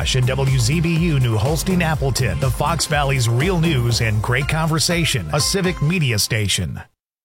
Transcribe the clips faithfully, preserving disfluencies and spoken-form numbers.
Josh and W Z B U New Holstein Appleton, the Fox Valley's real news and great conversation, a civic media station.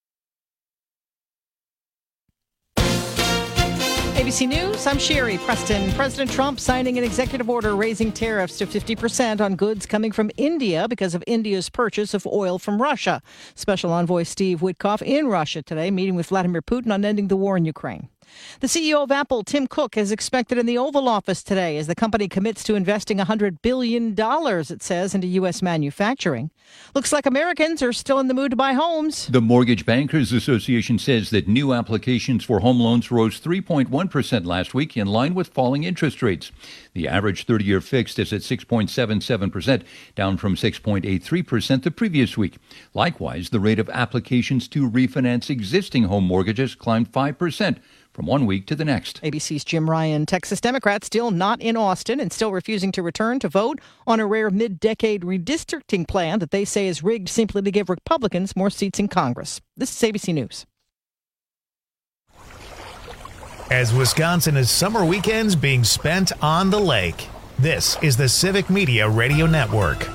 A B C News, I'm Sherry Preston. President Trump signing an executive order raising tariffs to fifty percent on goods coming from India because of India's purchase of oil from Russia. Special Envoy Steve Witkoff in Russia today, meeting with Vladimir Putin on ending the war in Ukraine. The C E O of Apple, Tim Cook, is expected in the Oval Office today as the company commits to investing one hundred billion dollars, it says, into U S manufacturing. Looks like Americans are still in the mood to buy homes. The Mortgage Bankers Association says that new applications for home loans rose three point one percent last week, in line with falling interest rates. The average thirty-year fixed is at six point seven seven percent, down from six point eight three percent the previous week. Likewise, the rate of applications to refinance existing home mortgages climbed five percent. From one week to the next. A B C's Jim Ryan. Texas Democrats still not in Austin and still refusing to return to vote on a rare mid-decade redistricting plan that they say is rigged simply to give Republicans more seats in Congress. This is A B C News. As Wisconsin is summer weekends being spent on the lake, this is the Civic Media Radio Network.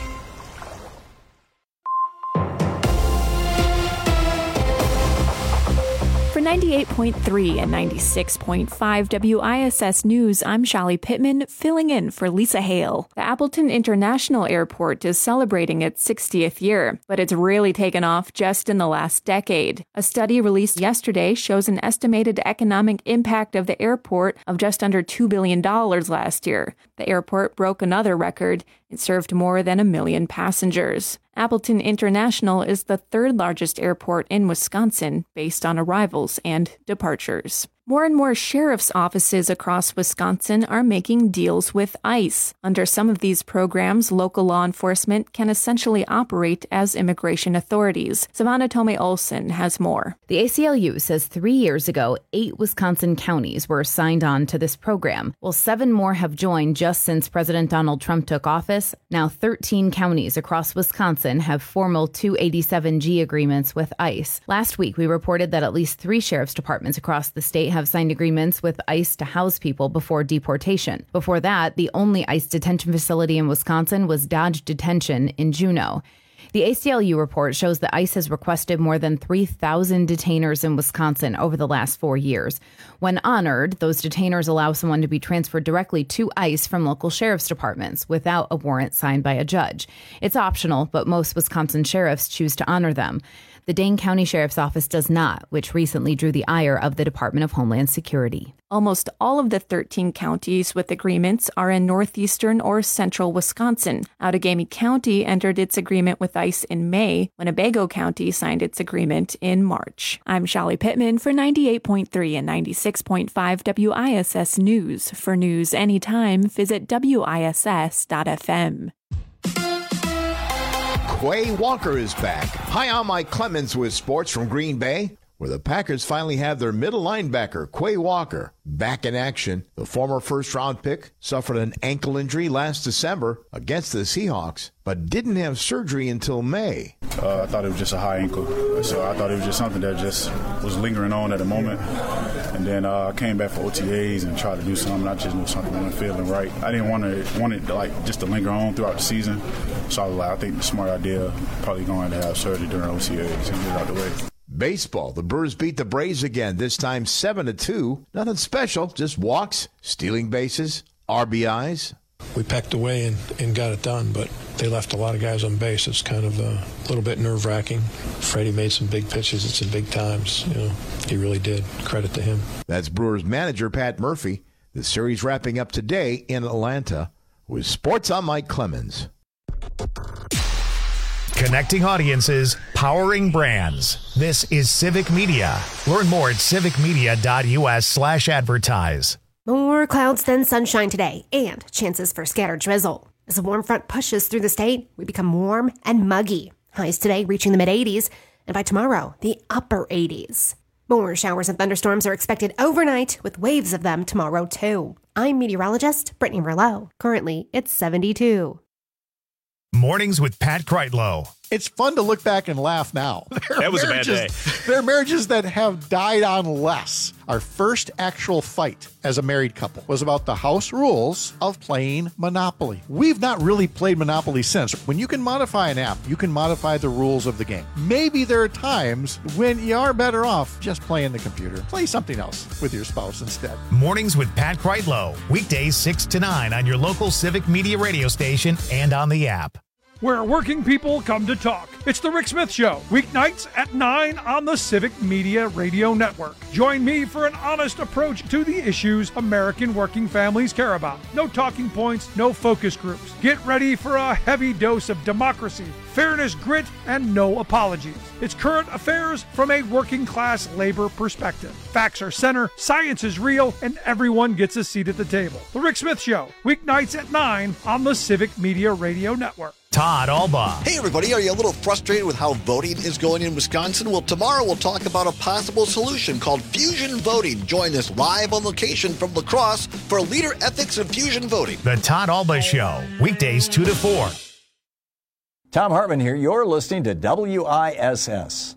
For ninety-eight point three and ninety-six point five W I S S News, I'm Shelly Pittman, filling in for Lisa Hale. The Appleton International Airport is celebrating its sixtieth year, but it's really taken off just in the last decade. A study released yesterday shows an estimated economic impact of the airport of just under two billion dollars last year. The airport broke another record. It served more than a million passengers. Appleton International is the third largest airport in Wisconsin based on arrivals and departures. More and more sheriff's offices across Wisconsin are making deals with ICE. Under some of these programs, local law enforcement can essentially operate as immigration authorities. Savannah Tomei Olson has more. The A C L U says three years ago, eight Wisconsin counties were signed on to this program. Well, seven more have joined just since President Donald Trump took office. Now thirteen counties across Wisconsin have formal two eighty-seven G agreements with ICE. Last week, we reported that at least three sheriff's departments across the state have signed agreements with ICE to house people before deportation. Before that, the only ICE detention facility in Wisconsin was Dodge Detention in Juneau. The A C L U report shows that ICE has requested more than three thousand detainers in Wisconsin over the last four years. When honored, those detainers allow someone to be transferred directly to ICE from local sheriff's departments without a warrant signed by a judge. It's optional, but most Wisconsin sheriffs choose to honor them. The Dane County Sheriff's Office does not, which recently drew the ire of the Department of Homeland Security. Almost all of the thirteen counties with agreements are in northeastern or central Wisconsin. Outagamie County entered its agreement with ICE in May. Winnebago County signed its agreement in March. I'm Shelly Pittman for ninety-eight point three and ninety-six point five W I S S News. For news anytime, visit W I S S dot F M. Quay Walker is back. Hi, I'm Mike Clemens with sports from Green Bay, where the Packers finally have their middle linebacker, Quay Walker, back in action. The former first-round pick suffered an ankle injury last December against the Seahawks, but didn't have surgery until May. Uh, I thought it was just a high ankle, so I thought it was just something that just was lingering on at the moment. And then uh, I came back for O T As and tried to do something. I just knew something wasn't feeling right. I didn't want to want it to, like just to linger on throughout the season. So I was like, I think the smart idea probably going to have surgery during O T As and get it out the way. Baseball, the Brewers beat the Braves again, this time seven to two. Nothing special, just walks, stealing bases, R B Is. We pecked away and, and got it done, but they left a lot of guys on base. It's kind of a little bit nerve-wracking. Freddie made some big pitches at some big times. You know, he really did. Credit to him. That's Brewers manager Pat Murphy. The series wrapping up today in Atlanta. With Sports, I'm Mike Clemens. Connecting audiences, powering brands. This is Civic Media. Learn more at civicmedia.us slash advertise. More clouds than sunshine today, and chances for scattered drizzle. As a warm front pushes through the state, we become warm and muggy. Highs today reaching the mid-eighties, and by tomorrow, the upper eighties. More showers and thunderstorms are expected overnight, with waves of them tomorrow, too. I'm meteorologist Brittany Merlot. Currently, it's seventy-two. Mornings with Pat Kreitlow It's fun to look back and laugh now. That was a bad day. There are marriages that have died on less. Our first actual fight as a married couple was about the house rules of playing Monopoly. We've not really played Monopoly since. When you can modify an app, you can modify the rules of the game. Maybe there are times when you are better off just playing the computer. Play something else with your spouse instead. Mornings with Pat Kreitlow. Weekdays six to nine on your local Civic Media radio station and on the app. Where working people come to talk. It's the Rick Smith Show, weeknights at nine on the Civic Media Radio Network. Join me for an honest approach to the issues American working families care about. No talking points, no focus groups. Get ready for a heavy dose of democracy, fairness, grit, and no apologies. It's current affairs from a working class labor perspective. Facts are center, science is real, and everyone gets a seat at the table. The Rick Smith Show, weeknights at nine on the Civic Media Radio Network. Todd Alba. Hey, everybody. Are you a little frustrated with how voting is going in Wisconsin? Well, tomorrow we'll talk about a possible solution called fusion voting. Join us live on location from La Crosse for Leader Ethics and Fusion Voting. The Todd Alba Show, weekdays two to four. Tom Hartman here. You're listening to W I S S.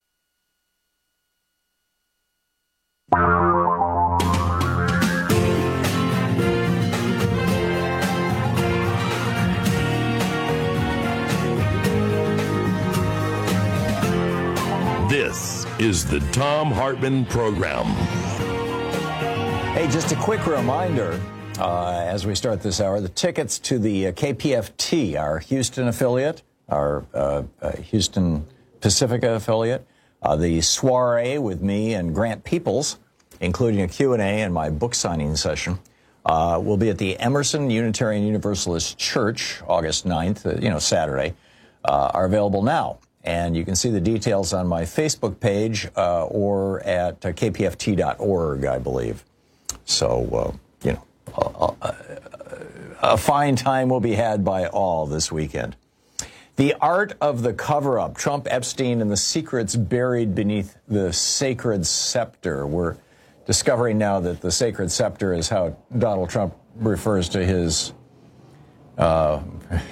This is the Tom Hartman Program. Hey, just a quick reminder uh, as we start this hour, the tickets to the uh, K P F T, our Houston affiliate, our uh, uh, Houston Pacifica affiliate, uh, the soiree with me and Grant Peoples, including a Q and A and my book signing session, uh, will be at the Emerson Unitarian Universalist Church, August ninth, uh, you know, Saturday, uh, are available now. And you can see the details on my Facebook page uh, or at uh, k p f t dot org, I believe. So, uh, you know, uh, uh, a fine time will be had by all this weekend. The art of the cover-up, Trump, Epstein, and the secrets buried beneath the sacred scepter. We're discovering now that the sacred scepter is how Donald Trump refers to his, uh,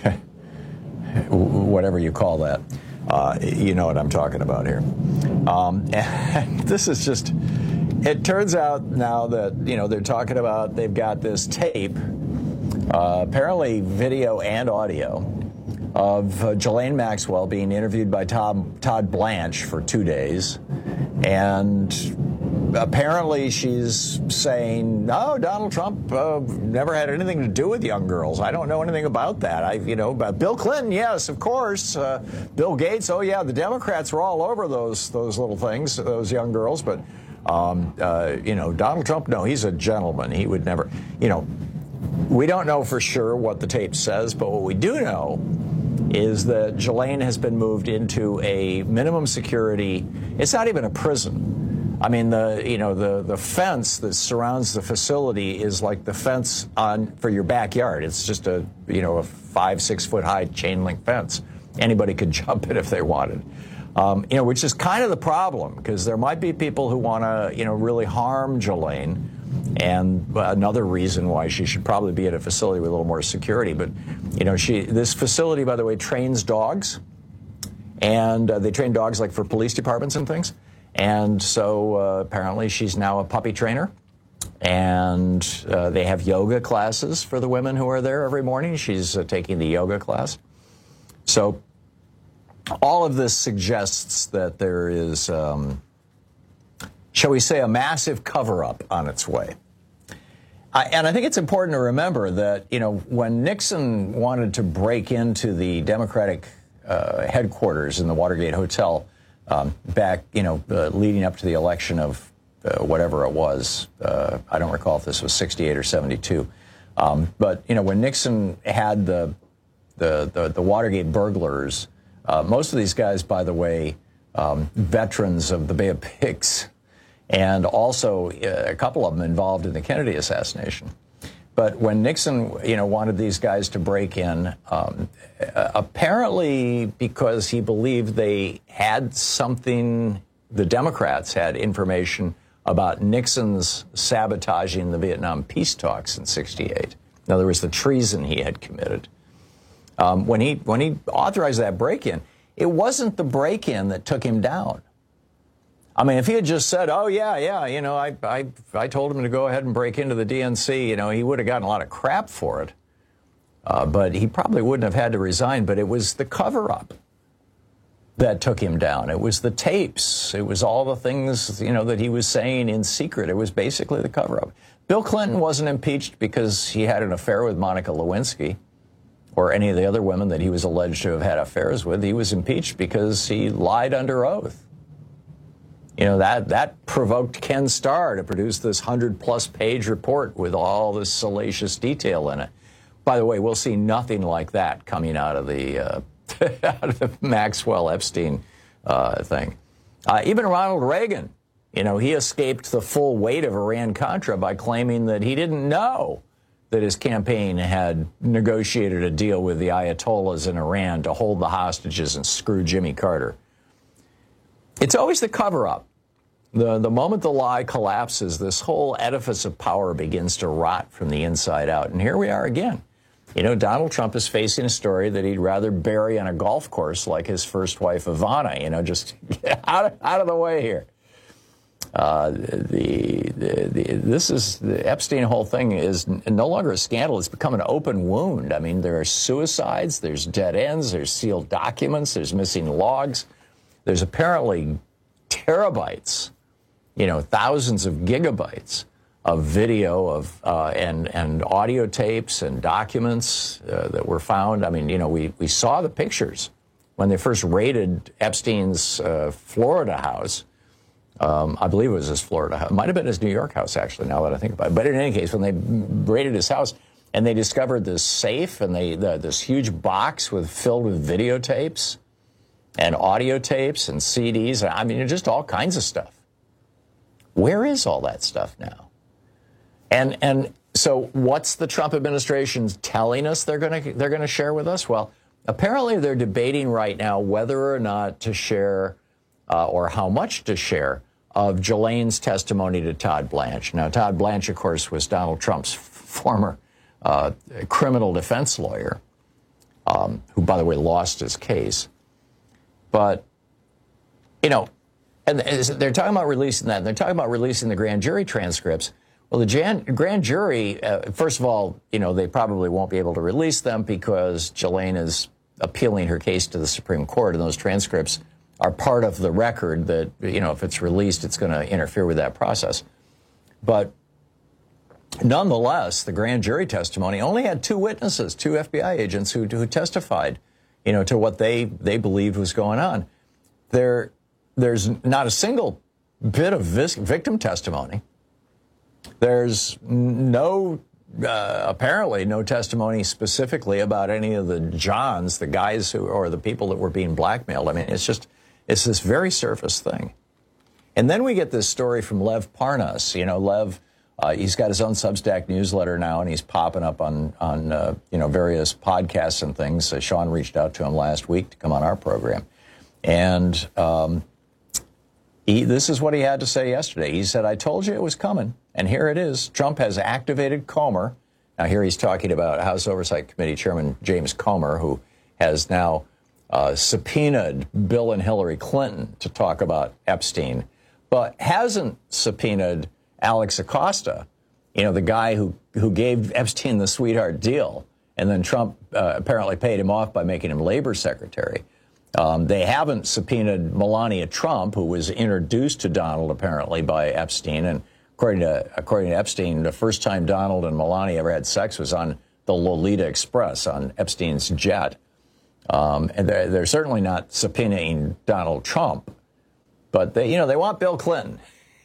whatever you call that. Uh, you know what I'm talking about here. Um, and this is just, it turns out now that, you know, they're talking about, they've got this tape, uh, apparently video and audio, of uh, Ghislaine Maxwell being interviewed by Tom, Todd Blanche for two days. And apparently she's saying, no, Donald Trump uh, never had anything to do with young girls. I don't know anything about that. I, you know, but Bill Clinton, yes, of course. Uh, Bill Gates, oh yeah, the Democrats were all over those those little things, those young girls. But um, uh, you know, Donald Trump, no, he's a gentleman. He would never, you know. We don't know for sure what the tape says, but what we do know is that Ghislaine has been moved into a minimum security. It's not even a prison. I mean, the you know the the fence that surrounds the facility is like the fence on for your backyard. It's just a you know a five six foot high chain link fence. Anybody could jump it if they wanted. Um, you know, which is kind of the problem because there might be people who want to you know really harm Ghislaine, and another reason why she should probably be at a facility with a little more security. But you know, she this facility, by the way, trains dogs, and uh, they train dogs like for police departments and things. And so uh, apparently she's now a puppy trainer, and uh, they have yoga classes for the women who are there every morning. She's uh, taking the yoga class. So all of this suggests that there is, um, shall we say, a massive cover-up on its way. I, and I think it's important to remember that, you know, when Nixon wanted to break into the Democratic uh, headquarters in the Watergate Hotel, Um, back, you know, uh, leading up to the election of uh, whatever it was. Uh, I don't recall if this was sixty-eight or seventy-two. Um, but, you know, when Nixon had the the, the, the Watergate burglars, uh, most of these guys, by the way, um, veterans of the Bay of Pigs, and also uh, a couple of them involved in the Kennedy assassination. But when Nixon, you know, wanted these guys to break in, um, apparently because he believed they had something, the Democrats had information about Nixon's sabotaging the Vietnam peace talks in sixty-eight. In other words, the treason he had committed. Um, when he when he authorized that break-in, it wasn't the break-in that took him down. I mean, if he had just said, oh, yeah, yeah, you know, I, I, I told him to go ahead and break into the D N C, you know, he would have gotten a lot of crap for it. Uh, but he probably wouldn't have had to resign. But it was the cover-up that took him down. It was the tapes. It was all the things, you know, that he was saying in secret. It was basically the cover-up. Bill Clinton wasn't impeached because he had an affair with Monica Lewinsky or any of the other women that he was alleged to have had affairs with. He was impeached because he lied under oath. You know, that, that provoked Ken Starr to produce this hundred-plus page report with all this salacious detail in it. By the way, we'll see nothing like that coming out of the, uh, out of the Maxwell-Epstein uh, thing. Uh, even Ronald Reagan, you know, he escaped the full weight of Iran-Contra by claiming that he didn't know that his campaign had negotiated a deal with the Ayatollahs in Iran to hold the hostages and screw Jimmy Carter. It's always the cover-up. The, the moment the lie collapses, this whole edifice of power begins to rot from the inside out. And here we are again. You know, Donald Trump is facing a story that he'd rather bury on a golf course like his first wife, Ivana. You know, just get out of, out of the way here. Uh, the, the, the this is the Epstein whole thing is no longer a scandal. It's become an open wound. I mean, there are suicides, there's dead ends, there's sealed documents, there's missing logs. There's apparently terabytes, you know, thousands of gigabytes of video of uh, and and audio tapes and documents uh, that were found. I mean, you know, we we saw the pictures when they first raided Epstein's uh, Florida house. Um, I believe it was his Florida house. It might have been his New York house, actually, now that I think about it. But in any case, when they raided his house and they discovered this safe and they the, this huge box with filled with videotapes and audio tapes and C Ds, I mean, just all kinds of stuff. Where is all that stuff now? And and so what's the Trump administration telling us they're going to they're going to share with us? Well, apparently they're debating right now whether or not to share uh, or how much to share of Ghislaine's testimony to Todd Blanche. Now, Todd Blanche, of course, was Donald Trump's former uh, criminal defense lawyer, um, who, by the way, lost his case. But, you know, and they're talking about releasing that. And they're talking about releasing the grand jury transcripts. Well, the Jan- grand jury, uh, first of all, you know, they probably won't be able to release them because Ghislaine is appealing her case to the Supreme Court, and those transcripts are part of the record that, you know, if it's released, it's going to interfere with that process. But nonetheless, the grand jury testimony only had two witnesses, two F B I agents who, who testified, you know, to what they, they believed was going on. There, there's not a single bit of vis- victim testimony. There's no, uh, apparently, no testimony specifically about any of the Johns, the guys who, or the people that were being blackmailed. I mean, it's just, it's this very surface thing. And then we get this story from Lev Parnas. You know, Lev, uh, he's got his own Substack newsletter now, and he's popping up on, on uh, you know, various podcasts and things. Uh, Sean reached out to him last week to come on our program. And um, he, this is what he had to say yesterday. He said, I told you it was coming. And here it is. Trump has activated Comer. Now, here he's talking about House Oversight Committee Chairman James Comer, who has now uh, subpoenaed Bill and Hillary Clinton to talk about Epstein, but hasn't subpoenaed Alex Acosta, you know, the guy who, who gave Epstein the sweetheart deal. And then Trump uh, apparently paid him off by making him labor secretary. Um, they haven't subpoenaed Melania Trump, who was introduced to Donald apparently by Epstein. And According to, according to Epstein, the first time Donald and Melania ever had sex was on the Lolita Express, on Epstein's jet. Um, and they're, they're certainly not subpoenaing Donald Trump, but they, you know, they want Bill Clinton.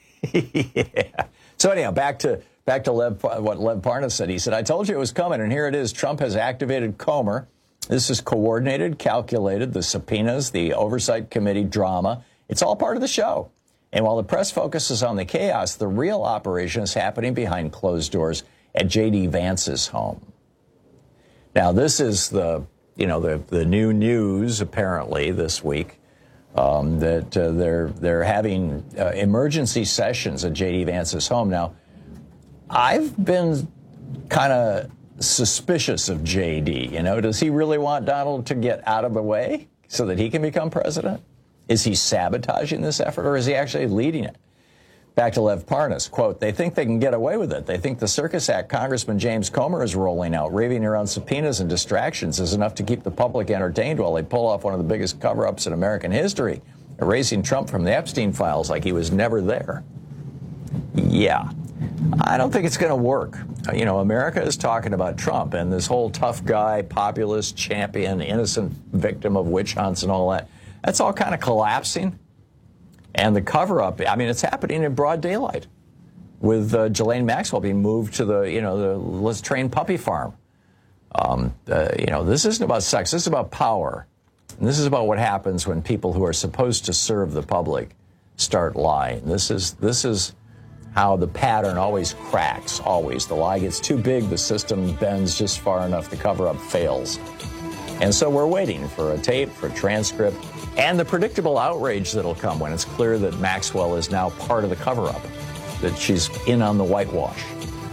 Yeah. So anyhow, back to back to Lev, what Lev Parnas said. He said, I told you it was coming, and here it is. Trump has activated Comer. This is coordinated, calculated, the subpoenas, the Oversight Committee drama. It's all part of the show. And while the press focuses on the chaos, the real operation is happening behind closed doors at J D. Vance's home. Now, this is the, you know, the, the new news, apparently, this week, um, that uh, they're, they're having uh, emergency sessions at J D. Vance's home. Now, I've been kind of suspicious of J D. You know, does he really want Donald to get out of the way? so that he can become president? Is he sabotaging this effort, or is he actually leading it? Back to Lev Parnas, quote, they think they can get away with it. They think the Circus Act Congressman James Comer is rolling out, raving around subpoenas and distractions is enough to keep the public entertained while they pull off one of the biggest cover-ups in American history, erasing Trump from the Epstein files like he was never there. Yeah, I don't think it's going to work. You know, America is talking about Trump and this whole tough guy, populist champion, innocent victim of witch hunts and all that. That's all kind of collapsing. And the cover-up, I mean, it's happening in broad daylight with uh, Ghislaine Maxwell being moved to the, you know, the let's train puppy farm. Um, uh, you know, this isn't about sex. This is about power. And this is about what happens when people who are supposed to serve the public start lying. This is, this is how the pattern always cracks, always. The lie gets too big, the system bends just far enough, the cover-up fails. And so we're waiting for a tape, for a transcript, and the predictable outrage that'll come when it's clear that Maxwell is now part of the cover-up, that she's in on the whitewash.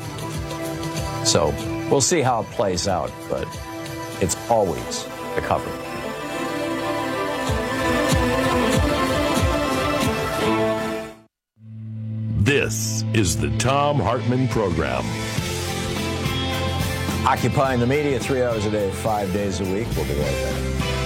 So we'll see how it plays out, but it's always the cover-up. This is the Thom Hartmann Program. Occupying the media three hours a day, five days a week. We'll be right back.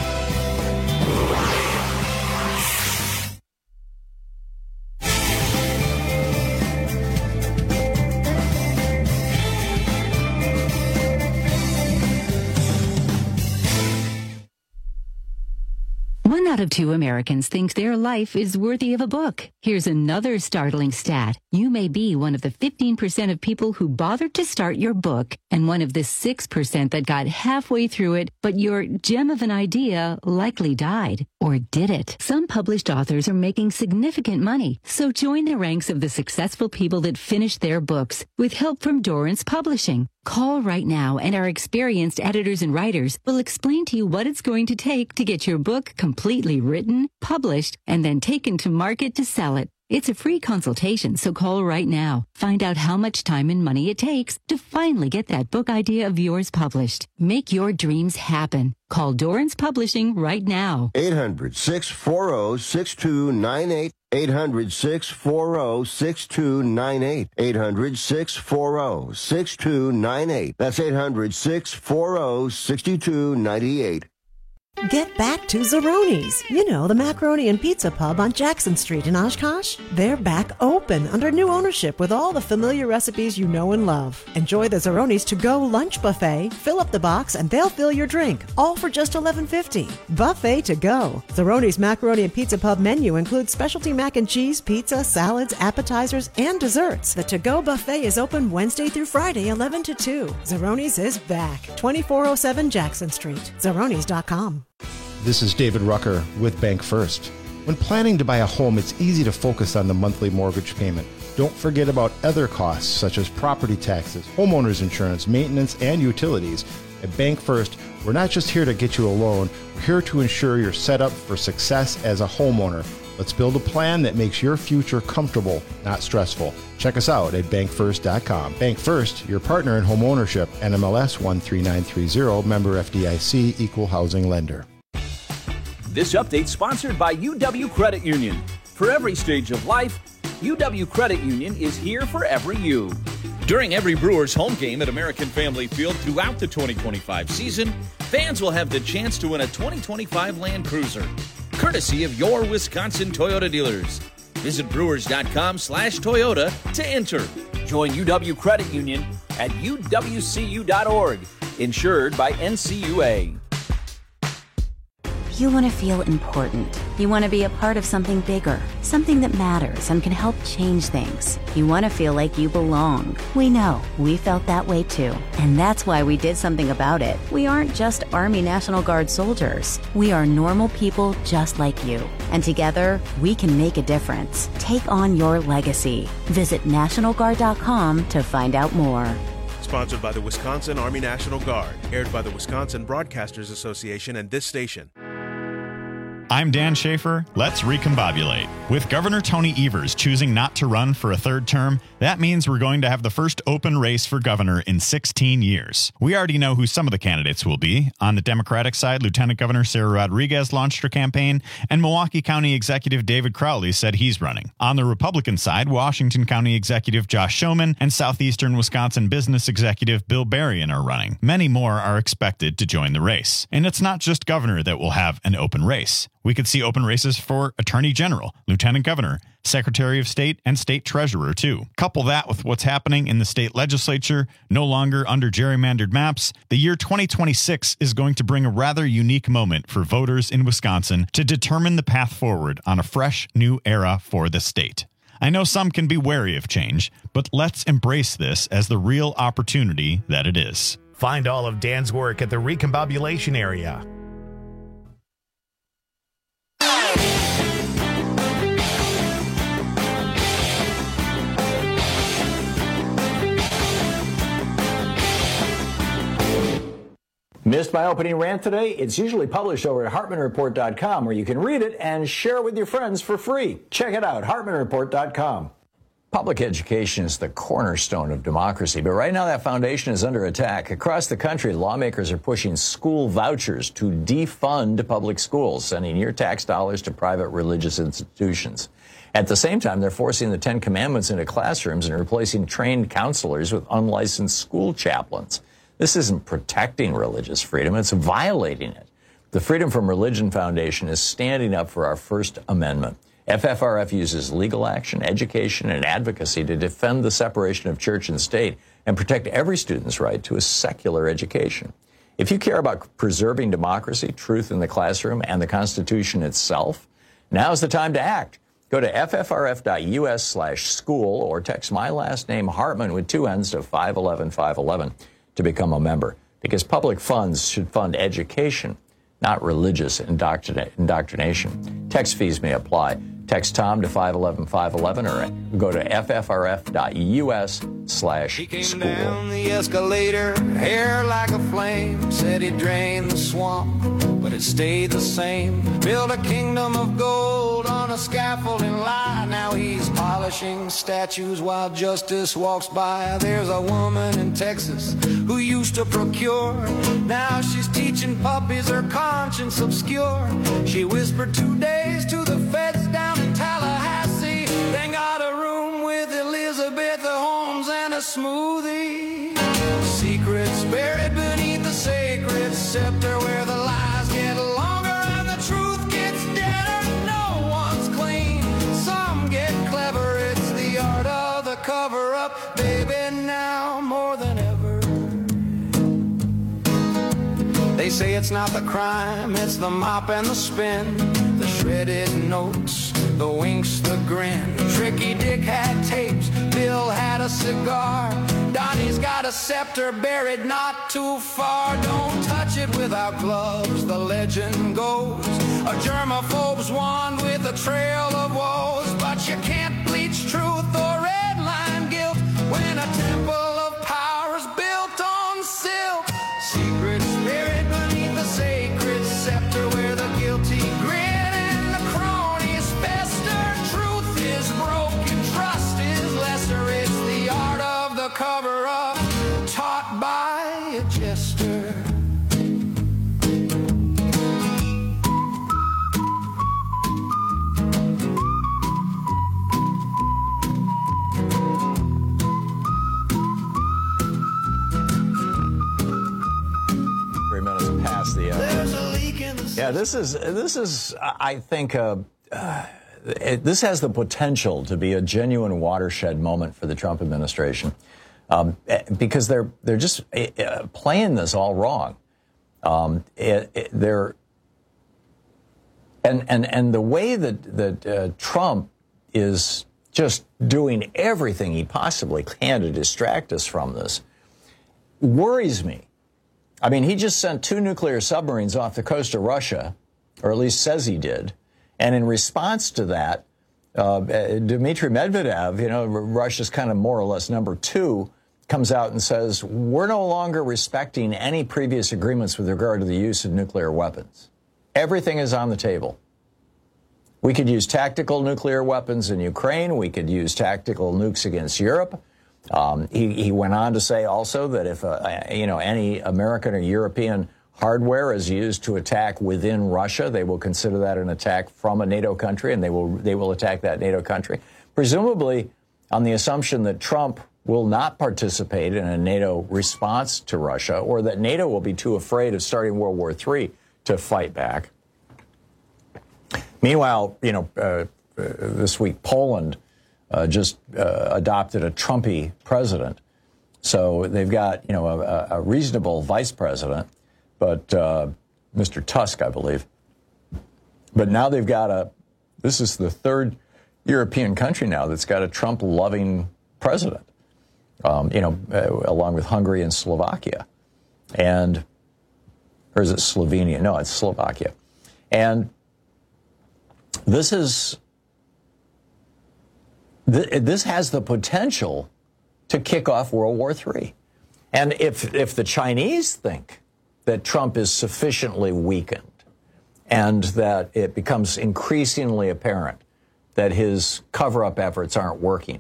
One out of two Americans thinks their life is worthy of a book. Here's another startling stat. You may be one of the fifteen percent of people who bothered to start your book and one of the six percent that got halfway through it, but your gem of an idea likely died. Or did it? Some published authors are making significant money, so join the ranks of the successful people that finished their books with help from Dorrance Publishing. Call right now and our experienced editors and writers will explain to you what it's going to take to get your book completely written, published, and then taken to market to sell it. It's a free consultation, so call right now. Find out how much time and money it takes to finally get that book idea of yours published. Make your dreams happen. Call Dorrance Publishing right now. eight hundred, six four zero, six two nine eight. eight hundred, six four zero, six two nine eight. eight hundred, six four zero, six two nine eight. That's eight hundred, six four zero, six two nine eight. Get back to Zeroni's. You know, the macaroni and pizza pub on Jackson Street in Oshkosh. They're back open under new ownership with all the familiar recipes you know and love. Enjoy the Zeroni's to-go lunch buffet. Fill up the box and they'll fill your drink, all for just eleven fifty. Buffet to go. Zeroni's macaroni and pizza pub menu includes specialty mac and cheese, pizza, salads, appetizers, and desserts. The to-go buffet is open Wednesday through Friday, eleven to two. Zeroni's is back. twenty-four oh seven Jackson Street. Zeronis dot com. This is David Rucker with Bank First. When planning to buy a home, it's easy to focus on the monthly mortgage payment. Don't forget about other costs such as property taxes, homeowners insurance, maintenance, and utilities. At Bank First, we're not just here to get you a loan, we're here to ensure you're set up for success as a homeowner. Let's build a plan that makes your future comfortable, not stressful. Check us out at bank first dot com. Bank First, your partner in home ownership. N M L S one three nine three zero, member F D I C, equal housing lender. This update sponsored by U W Credit Union. For every stage of life, U W Credit Union is here for every you. During every Brewers home game at American Family Field throughout the twenty twenty-five season, fans will have the chance to win a twenty twenty-five Land Cruiser, courtesy of your Wisconsin Toyota dealers. Visit brewers.com slash Toyota to enter. Join U W Credit Union at U W C U dot org, insured by N C U A. You want to feel important. You want to be a part of something bigger, something that matters and can help change things. You want to feel like you belong. We know. We felt that way too. And that's why we did something about it. We aren't just Army National Guard soldiers. We are normal people just like you. And together, we can make a difference. Take on your legacy. Visit National Guard dot com to find out more. Sponsored by the Wisconsin Army National Guard. Aired by the Wisconsin Broadcasters Association and this station. I'm Dan Schaefer. Let's recombobulate. With Governor Tony Evers choosing not to run for a third term, that means we're going to have the first open race for governor in sixteen years. We already know who some of the candidates will be. On the Democratic side, Lieutenant Governor Sarah Rodriguez launched her campaign, and Milwaukee County Executive David Crowley said he's running. On the Republican side, Washington County Executive Josh Schoeman and Southeastern Wisconsin Business Executive Bill Berrien are running. Many more are expected to join the race. And it's not just governor that will have an open race. We could see open races for Attorney General, Lieutenant Governor, Secretary of State, and State Treasurer, too. Couple that with what's happening in the state legislature, no longer under gerrymandered maps, the year twenty twenty-six is going to bring a rather unique moment for voters in Wisconsin to determine the path forward on a fresh new era for the state. I know some can be wary of change, but let's embrace this as the real opportunity that it is. Find all of Dan's work at the Recombobulation area. Missed my opening rant today? It's usually published over at Hartman Report dot com, where you can read it and share it with your friends for free. Check it out, Hartman Report dot com. Public education is the cornerstone of democracy, but right now that foundation is under attack. Across the country, lawmakers are pushing school vouchers to defund public schools, sending your tax dollars to private religious institutions. At the same time, they're forcing the Ten Commandments into classrooms and replacing trained counselors with unlicensed school chaplains. This isn't protecting religious freedom, it's violating it. The Freedom from Religion Foundation is standing up for our First Amendment. F F R F uses legal action, education, and advocacy to defend the separation of church and state and protect every student's right to a secular education. If you care about preserving democracy, truth in the classroom, and the Constitution itself, now's the time to act. Go to F F R F dot U S slash school or text my last name Hartman with two N's to five one one five one one to become a member, because public funds should fund education, not religious indoctrina- indoctrination. Text fees may apply. Text Tom to five one one five one one or go to F F R F dot U S slash school. He came down the escalator, hair like a flame, said he drained the swamp, but it stayed the same. Built a kingdom of gold on a scaffolding line. Now he's polishing statues while justice walks by. There's a woman in Texas who used to procure. Now she's teaching puppies her conscience obscure. She whispered two days to the feds down in Tallahassee. They got a room with Elizabeth Holmes and a smoothie. Secrets buried beneath the sacred scepter, where the lies get longer and the truth gets deader. No one's clean, some get clever. It's the art of the cover-up, baby, now more than ever. They say it's not the crime, it's the mop and the spin, the shredded notes, the winks, the grin. Tricky Dick had tapes, Bill had a cigar, Donnie's got a scepter buried not too far. Don't touch it without gloves, the legend goes. A germaphobe's wand with a trail of woes. But you can't bleach truth or redline guilt when a temple of power's built on silt. Secrets buried beneath the sacred scepter, where the guilty grin and the cronies fester. Truth is broken, trust is lesser. It's the art of the cover-up, taught by a jester. Three minutes past the hour. Yeah, this is this is I think uh, uh, it, this has the potential to be a genuine watershed moment for the Trump administration, um, because they're they're just uh, playing this all wrong. Um, it, it, they're and and and the way that that uh, Trump is just doing everything he possibly can to distract us from this worries me. I mean, he just sent two nuclear submarines off the coast of Russia, or at least says he did. And in response to that, uh, Dmitry Medvedev, you know, Russia's kind of more or less number two, comes out and says, we're no longer respecting any previous agreements with regard to the use of nuclear weapons. Everything is on the table. We could use tactical nuclear weapons in Ukraine. We could use tactical nukes against Europe. Um, he, he went on to say also that if uh, you know any American or European hardware is used to attack within Russia, they will consider that an attack from a NATO country, and they will they will attack that NATO country, presumably on the assumption that Trump will not participate in a NATO response to Russia, or that NATO will be too afraid of starting World War Three to fight back. Meanwhile, you know, uh, uh, this week Poland uh, just uh, adopted a Trumpy president, so they've got you know a, a reasonable vice president, but uh, Mister Tusk, I believe. But now they've got a. This is the third European country now that's got a Trump-loving president. Um, you know, uh, along with Hungary and Slovakia, and or is it Slovenia? No, it's Slovakia, and. This is th- this has the potential to kick off World War Three. And if if the Chinese think that Trump is sufficiently weakened and that it becomes increasingly apparent that his cover-up efforts aren't working,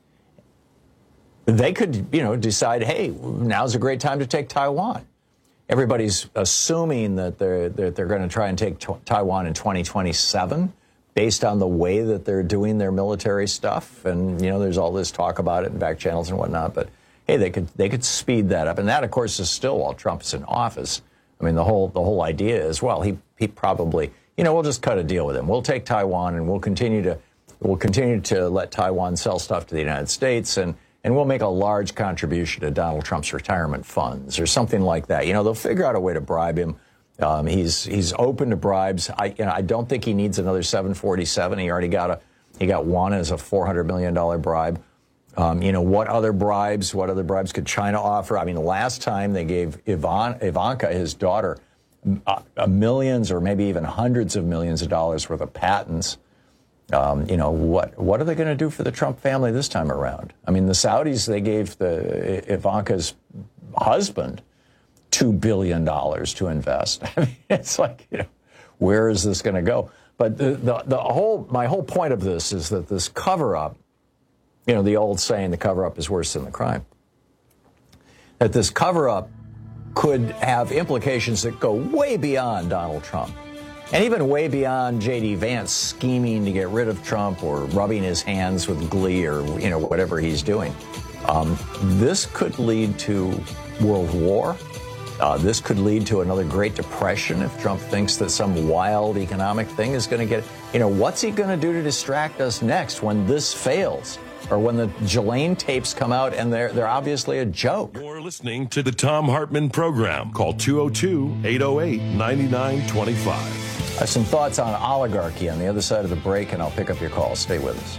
they could, you know, decide, hey, now's a great time to take Taiwan. Everybody's assuming that they're that they're going to try and take t- Taiwan in twenty twenty-seven. Based on the way that they're doing their military stuff. And, you know, there's all this talk about it in back channels and whatnot. But, hey, they could they could speed that up. And that, of course, is still while Trump's in office. I mean, the whole the whole idea is, well, he he probably, you know, we'll just cut a deal with him. We'll take Taiwan and we'll continue to we'll continue to let Taiwan sell stuff to the United States. And, and we'll make a large contribution to Donald Trump's retirement funds or something like that. You know, they'll figure out a way to bribe him. Um, he's he's open to bribes. I you know I don't think he needs another seven forty-seven. He already got a he got one as a four hundred million dollars bribe. Um, you know what other bribes? What other bribes could China offer? I mean, the last time they gave Ivan, Ivanka, his daughter, uh, millions or maybe even hundreds of millions of dollars worth of patents. Um, you know what what are they going to do for the Trump family this time around? I mean, the Saudis, they gave the Ivanka's husband two billion dollars to invest. I mean, it's like, you know, where is this going to go? But the, the, the whole, my whole point of this is that this cover-up, you know, the old saying, the cover-up is worse than the crime, that this cover-up could have implications that go way beyond Donald Trump, and even way beyond J D. Vance scheming to get rid of Trump or rubbing his hands with glee or, you know, whatever he's doing. Um, this could lead to world war. Uh, this could lead to another Great Depression if Trump thinks that some wild economic thing is going to get, you know, what's he going to do to distract us next when this fails or when the Ghislaine tapes come out and they're they're obviously a joke? You're listening to the Thom Hartmann Program. Call two oh two, eight oh eight, nine nine two five. I have some thoughts on oligarchy on the other side of the break, and I'll pick up your call. Stay with us.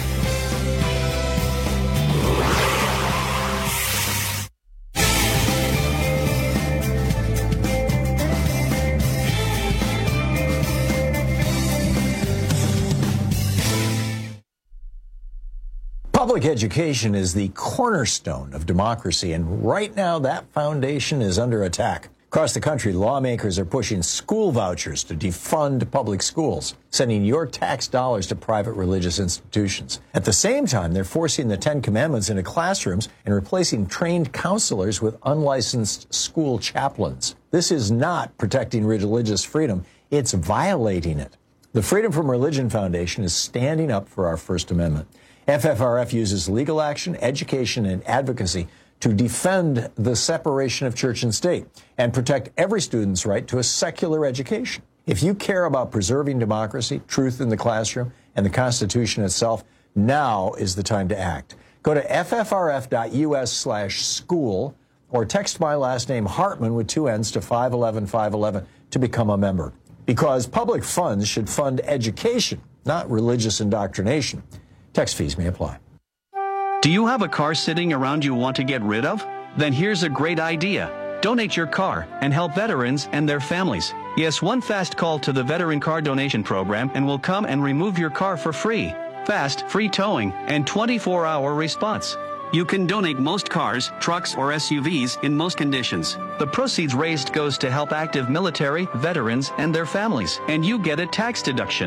Public education is the cornerstone of democracy, and right now that foundation is under attack. Across the country, lawmakers are pushing school vouchers to defund public schools, sending your tax dollars to private religious institutions. At the same time, they're forcing the Ten Commandments into classrooms and replacing trained counselors with unlicensed school chaplains. This is not protecting religious freedom, it's violating it. The Freedom from Religion Foundation is standing up for our First Amendment. F F R F uses legal action, education, and advocacy to defend the separation of church and state and protect every student's right to a secular education. If you care about preserving democracy, truth in the classroom, and the Constitution itself, now is the time to act. Go to ffrf.us slash school or text my last name Hartman with two N's to five eleven five eleven to become a member. Because public funds should fund education, not religious indoctrination. Text fees may apply. Do you have a car sitting around you want to get rid of? Then here's a great idea. Donate your car and help veterans and their families. Yes, one fast call to the Veteran Car Donation Program and we'll come and remove your car for free. Fast, free towing, and twenty-four hour response. You can donate most cars, trucks, or S U Vs in most conditions. The proceeds raised goes to help active military, veterans, and their families, and you get a tax deduction.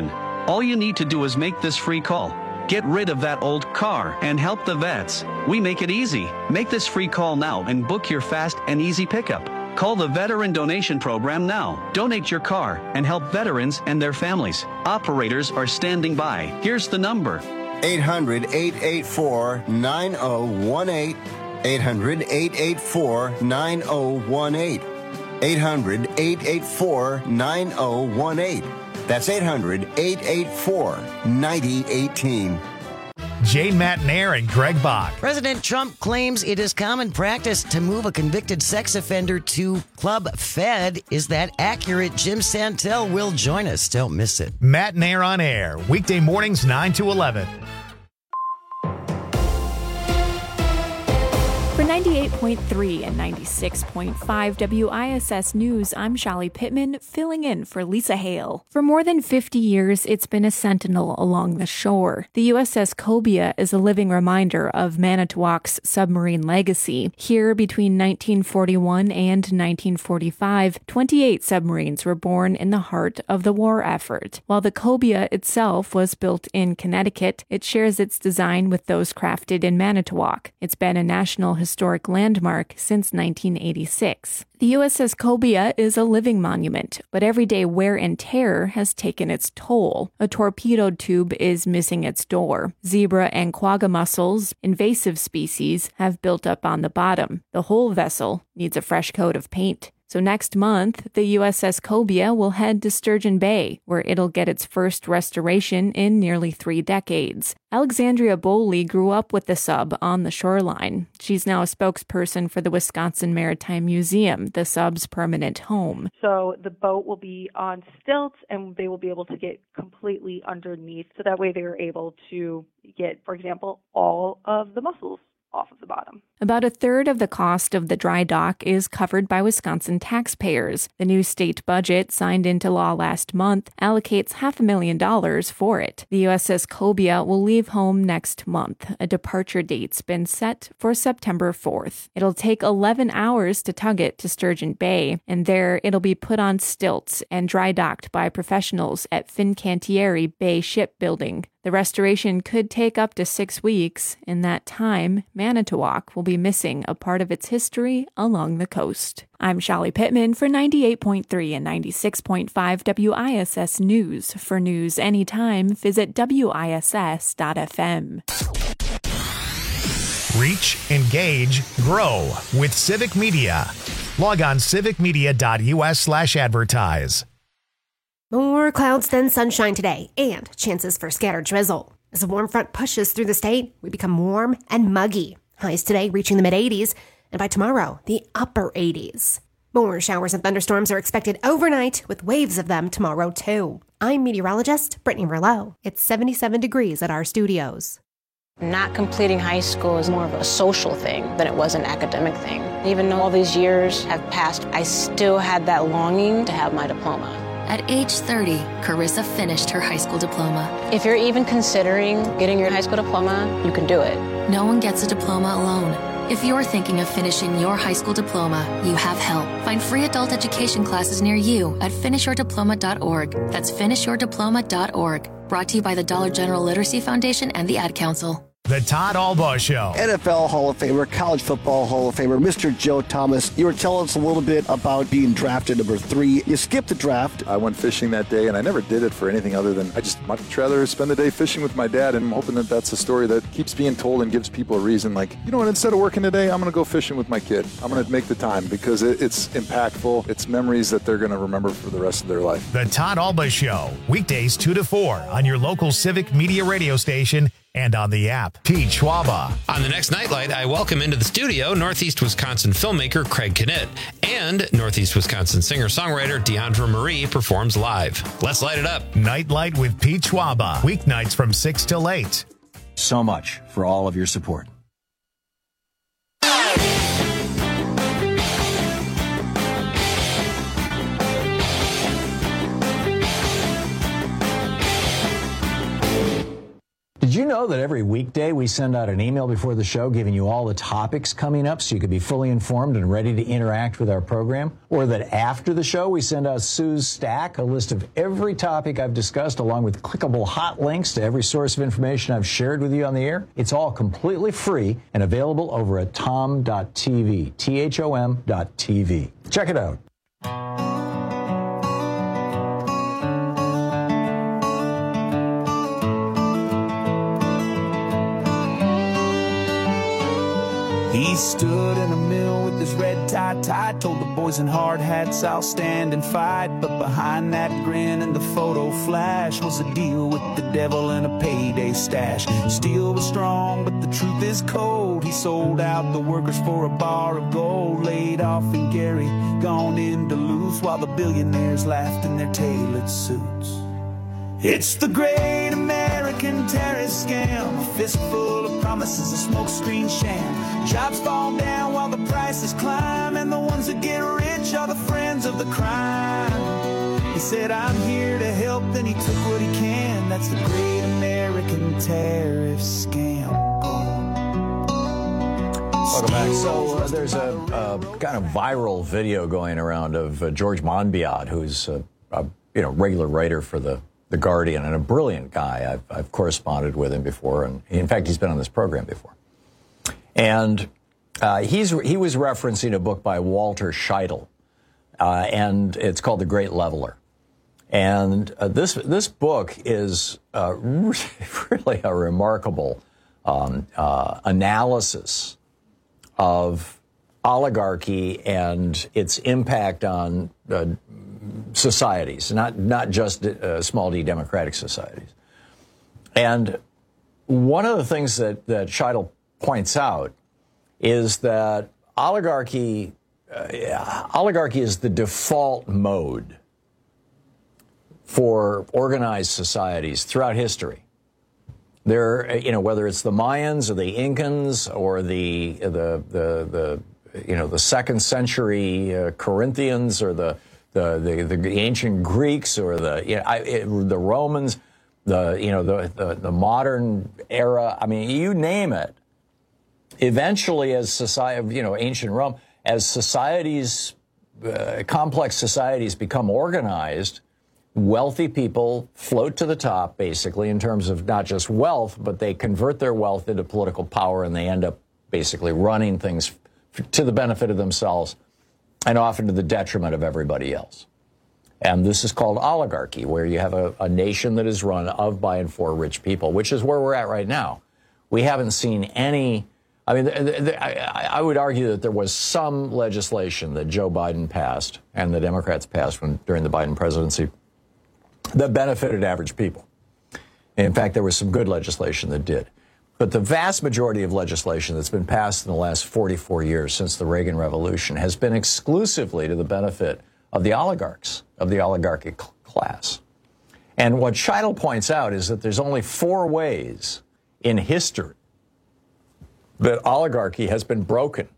All you need to do is make this free call. Get rid of that old car and help the vets. We make it easy. Make this free call now and book your fast and easy pickup. Call the Veteran Donation Program now. Donate your car and help veterans and their families. Operators are standing by. Here's the number. eight hundred, eight eight four, nine oh one eight. eight hundred, eight eight four, nine oh one eight. eight hundred, eight eight four, nine oh one eight. That's eight hundred, eight eight four, nine oh one eight. Jane Matnair and Greg Bach. President Trump claims it is common practice to move a convicted sex offender to Club Fed. Is that accurate? Jim Santel will join us. Don't miss it. Matnair on air, weekday mornings nine to eleven. For ninety-eight point three and ninety-six point five W I S S News, I'm Shali Pittman, filling in for Lisa Hale. For more than fifty years, it's been a sentinel along the shore. The U S S Cobia is a living reminder of Manitowoc's submarine legacy. Here, between nineteen forty-one and nineteen forty-five, twenty-eight submarines were born in the heart of the war effort. While the Cobia itself was built in Connecticut, it shares its design with those crafted in Manitowoc. It's been a national historic landmark since nineteen eighty-six. The U S S Cobia is a living monument, but everyday wear and tear has taken its toll. A torpedoed tube is missing its door. Zebra and quagga mussels, invasive species, have built up on the bottom. The whole vessel needs a fresh coat of paint. So next month, the U S S Cobia will head to Sturgeon Bay, where it'll get its first restoration in nearly three decades. Alexandria Bowley grew up with the sub on the shoreline. She's now a spokesperson for the Wisconsin Maritime Museum, the sub's permanent home. So the boat will be on stilts and they will be able to get completely underneath. So that way they are able to get, for example, all of the mussels off of the bottom. About a third of the cost of the dry dock is covered by Wisconsin taxpayers. The new state budget, signed into law last month, allocates half a million dollars for it. The U S S Cobia will leave home next month. A departure date's been set for September fourth. It'll take eleven hours to tug it to Sturgeon Bay, and there it'll be put on stilts and dry docked by professionals at Fincantieri Bay Shipbuilding. The restoration could take up to six weeks. In that time, Manitowoc will be missing a part of its history along the coast. I'm Shali Pittman for ninety-eight point three and ninety-six point five W I S S News. For news anytime, visit W I S S dot F M. Reach, engage, grow with Civic Media. Log on civic media dot U S slash advertise. More clouds than sunshine today, and chances for scattered drizzle. As a warm front pushes through the state, we become warm and muggy. Highs today reaching the mid-eighties, and by tomorrow, the upper eighties. More showers and thunderstorms are expected overnight, with waves of them tomorrow, too. I'm meteorologist Brittany Merlot. It's seventy-seven degrees at our studios. Not completing high school is more of a social thing than it was an academic thing. Even though all these years have passed, I still had that longing to have my diploma. At age thirty, Carissa finished her high school diploma. If you're even considering getting your high school diploma, you can do it. No one gets a diploma alone. If you're thinking of finishing your high school diploma, you have help. Find free adult education classes near you at finish your diploma dot org. That's finish your diploma dot org. Brought to you by the Dollar General Literacy Foundation and the Ad Council. The Todd Albaugh Show. N F L Hall of Famer, College Football Hall of Famer, Mister Joe Thomas. You were telling us a little bit about being drafted number three. You skipped the draft. I went fishing that day, and I never did it for anything other than I just much rather spend the day fishing with my dad, and I'm hoping that that's a story that keeps being told and gives people a reason, like, you know what, instead of working today, I'm going to go fishing with my kid. I'm going to make the time because it, it's impactful. It's memories that they're going to remember for the rest of their life. The Todd Albaugh Show, weekdays two to four on your local Civic Media radio station and on the app. Pete Schwaba. On the next Nightlight, I welcome into the studio Northeast Wisconsin filmmaker Craig Knitt and Northeast Wisconsin singer-songwriter Deandra Marie performs live. Let's light it up. Nightlight with Pete Schwaba. Weeknights from six till eight. So much for all of your support. Did you know that every weekday we send out an email before the show giving you all the topics coming up so you can be fully informed and ready to interact with our program? Or that after the show we send out Sue's Stack, a list of every topic I've discussed along with clickable hot links to every source of information I've shared with you on the air? It's all completely free and available over at tom dot t v, T H O M dot T V. Check it out. He stood in a mill with his red tie tied, told the boys in hard hats, I'll stand and fight. But behind that grin and the photo flash was a deal with the devil and a payday stash. Steel was strong, but the truth is cold. He sold out the workers for a bar of gold. Laid off in Gary, gone in Duluth, while the billionaires laughed in their tailored suits. It's the great American terrorist scam, a fistful of promises, a smokescreen sham. Jobs fall down while the prices climb, and the ones that get rich are the friends of the crime. He said, I'm here to help, then he took what he can. That's the great American tariff scam. Welcome back. So uh, there's a, a kind of viral video going around of uh, George Monbiot, who's a, a you know regular writer for the The Guardian, and a brilliant guy. I've, I've corresponded with him before, and in fact, he's been on this program before. And uh, he's he was referencing a book by Walter Scheidel, uh, and it's called The Great Leveler. And uh, this this book is uh, really a remarkable um, uh, analysis of oligarchy and its impact on uh, societies, not not just uh, small d democratic societies. And one of the things that, that Scheidel points out is that oligarchy uh, oligarchy is the default mode for organized societies throughout history. There, you know, whether it's the Mayans or the Incans or the the the, the you know the second century uh, Corinthians or the The, the the ancient Greeks or the you know, I, it, the Romans, the you know the, the the modern era. I mean, you name it. Eventually, as society, you know, ancient Rome, as societies, uh, complex societies become organized, wealthy people float to the top, basically, in terms of not just wealth, but they convert their wealth into political power, and they end up basically running things to the benefit of themselves, and often to the detriment of everybody else. And this is called oligarchy, where you have a, a nation that is run of, by, and for rich people, which is where we're at right now. We haven't seen any, I mean, the, the, I, I would argue that there was some legislation that Joe Biden passed and the Democrats passed when, during the Biden presidency that benefited average people. In fact, there was some good legislation that did. But the vast majority of legislation that's been passed in the last forty-four years since the Reagan Revolution has been exclusively to the benefit of the oligarchs, of the oligarchic class. And what Scheidel points out is that there's only four ways in history that oligarchy has been broken.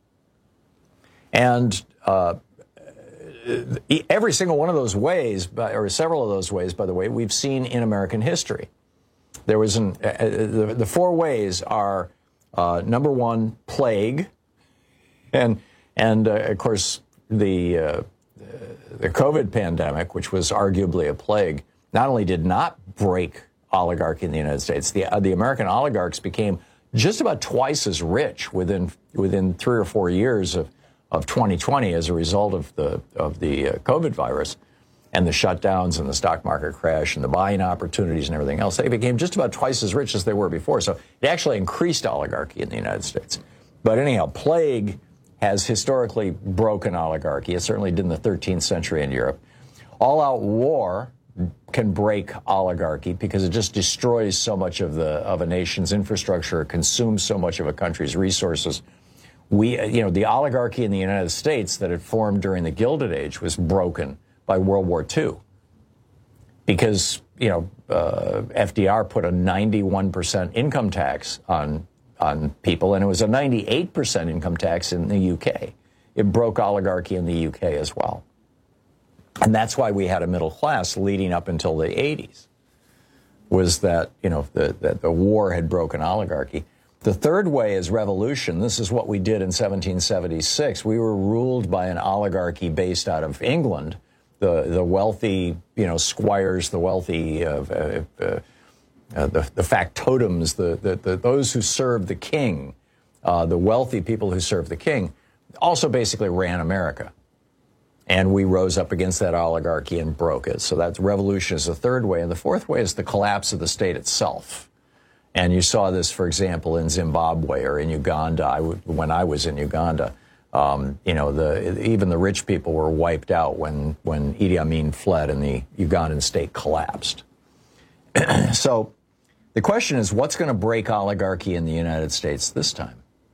And uh, every single one of those ways, or several of those ways, by the way, we've seen in American history. There was an, uh, the, the four ways are, uh, number one, plague. And, and uh, of course, the, uh, the COVID pandemic, which was arguably a plague, not only did not break oligarchy in the United States, the, uh, the American oligarchs became just about twice as rich within, within three or four years of, of twenty twenty as a result of the, of the uh, COVID virus. And the shutdowns and the stock market crash and the buying opportunities and everything else, they became just about twice as rich as they were before. So it actually increased oligarchy in the United States. But anyhow, plague has historically broken oligarchy. It certainly did in the thirteenth century in Europe. All-out war can break oligarchy because it just destroys so much of the of a nation's infrastructure, consumes so much of a country's resources. We, you know, the oligarchy in the United States that had formed during the Gilded Age was broken by World War Two, because, you know, uh, F D R put a ninety-one percent income tax on on people, and it was a ninety-eight percent income tax in the U K. It broke oligarchy in the U K as well. And that's why we had a middle class leading up until the eighties. was that, you know, the, that the war had broken oligarchy. The third way is revolution. This is what we did in seventeen seventy-six. We were ruled by an oligarchy based out of England, the the wealthy, you know, squires, the wealthy, uh, uh, uh, uh, the, the factotums, the, the, the those who served the king, uh, the wealthy people who served the king, also basically ran America. And we rose up against that oligarchy and broke it. So that's revolution is the third way. And the fourth way is the collapse of the state itself. And you saw this, for example, in Zimbabwe or in Uganda. I w- when I was in Uganda, um, you know, the, even the rich people were wiped out when, when Idi Amin fled and the Ugandan state collapsed. So the question is, what's going to break oligarchy in the United States this time?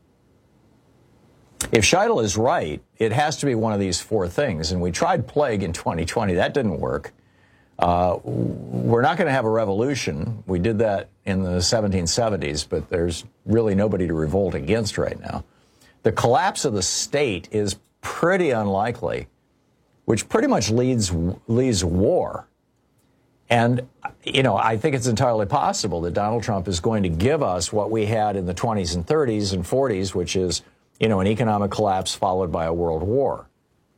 If Scheidel is right, it has to be one of these four things. And we tried plague in twenty twenty. That didn't work. Uh, we're not going to have a revolution. We did that in the seventeen seventies, but there's really nobody to revolt against right now. The collapse of the state is pretty unlikely, which pretty much leads leads war. And, you know, I think it's entirely possible that Donald Trump is going to give us what we had in the twenties and thirties and forties, which is, you know, an economic collapse followed by a world war.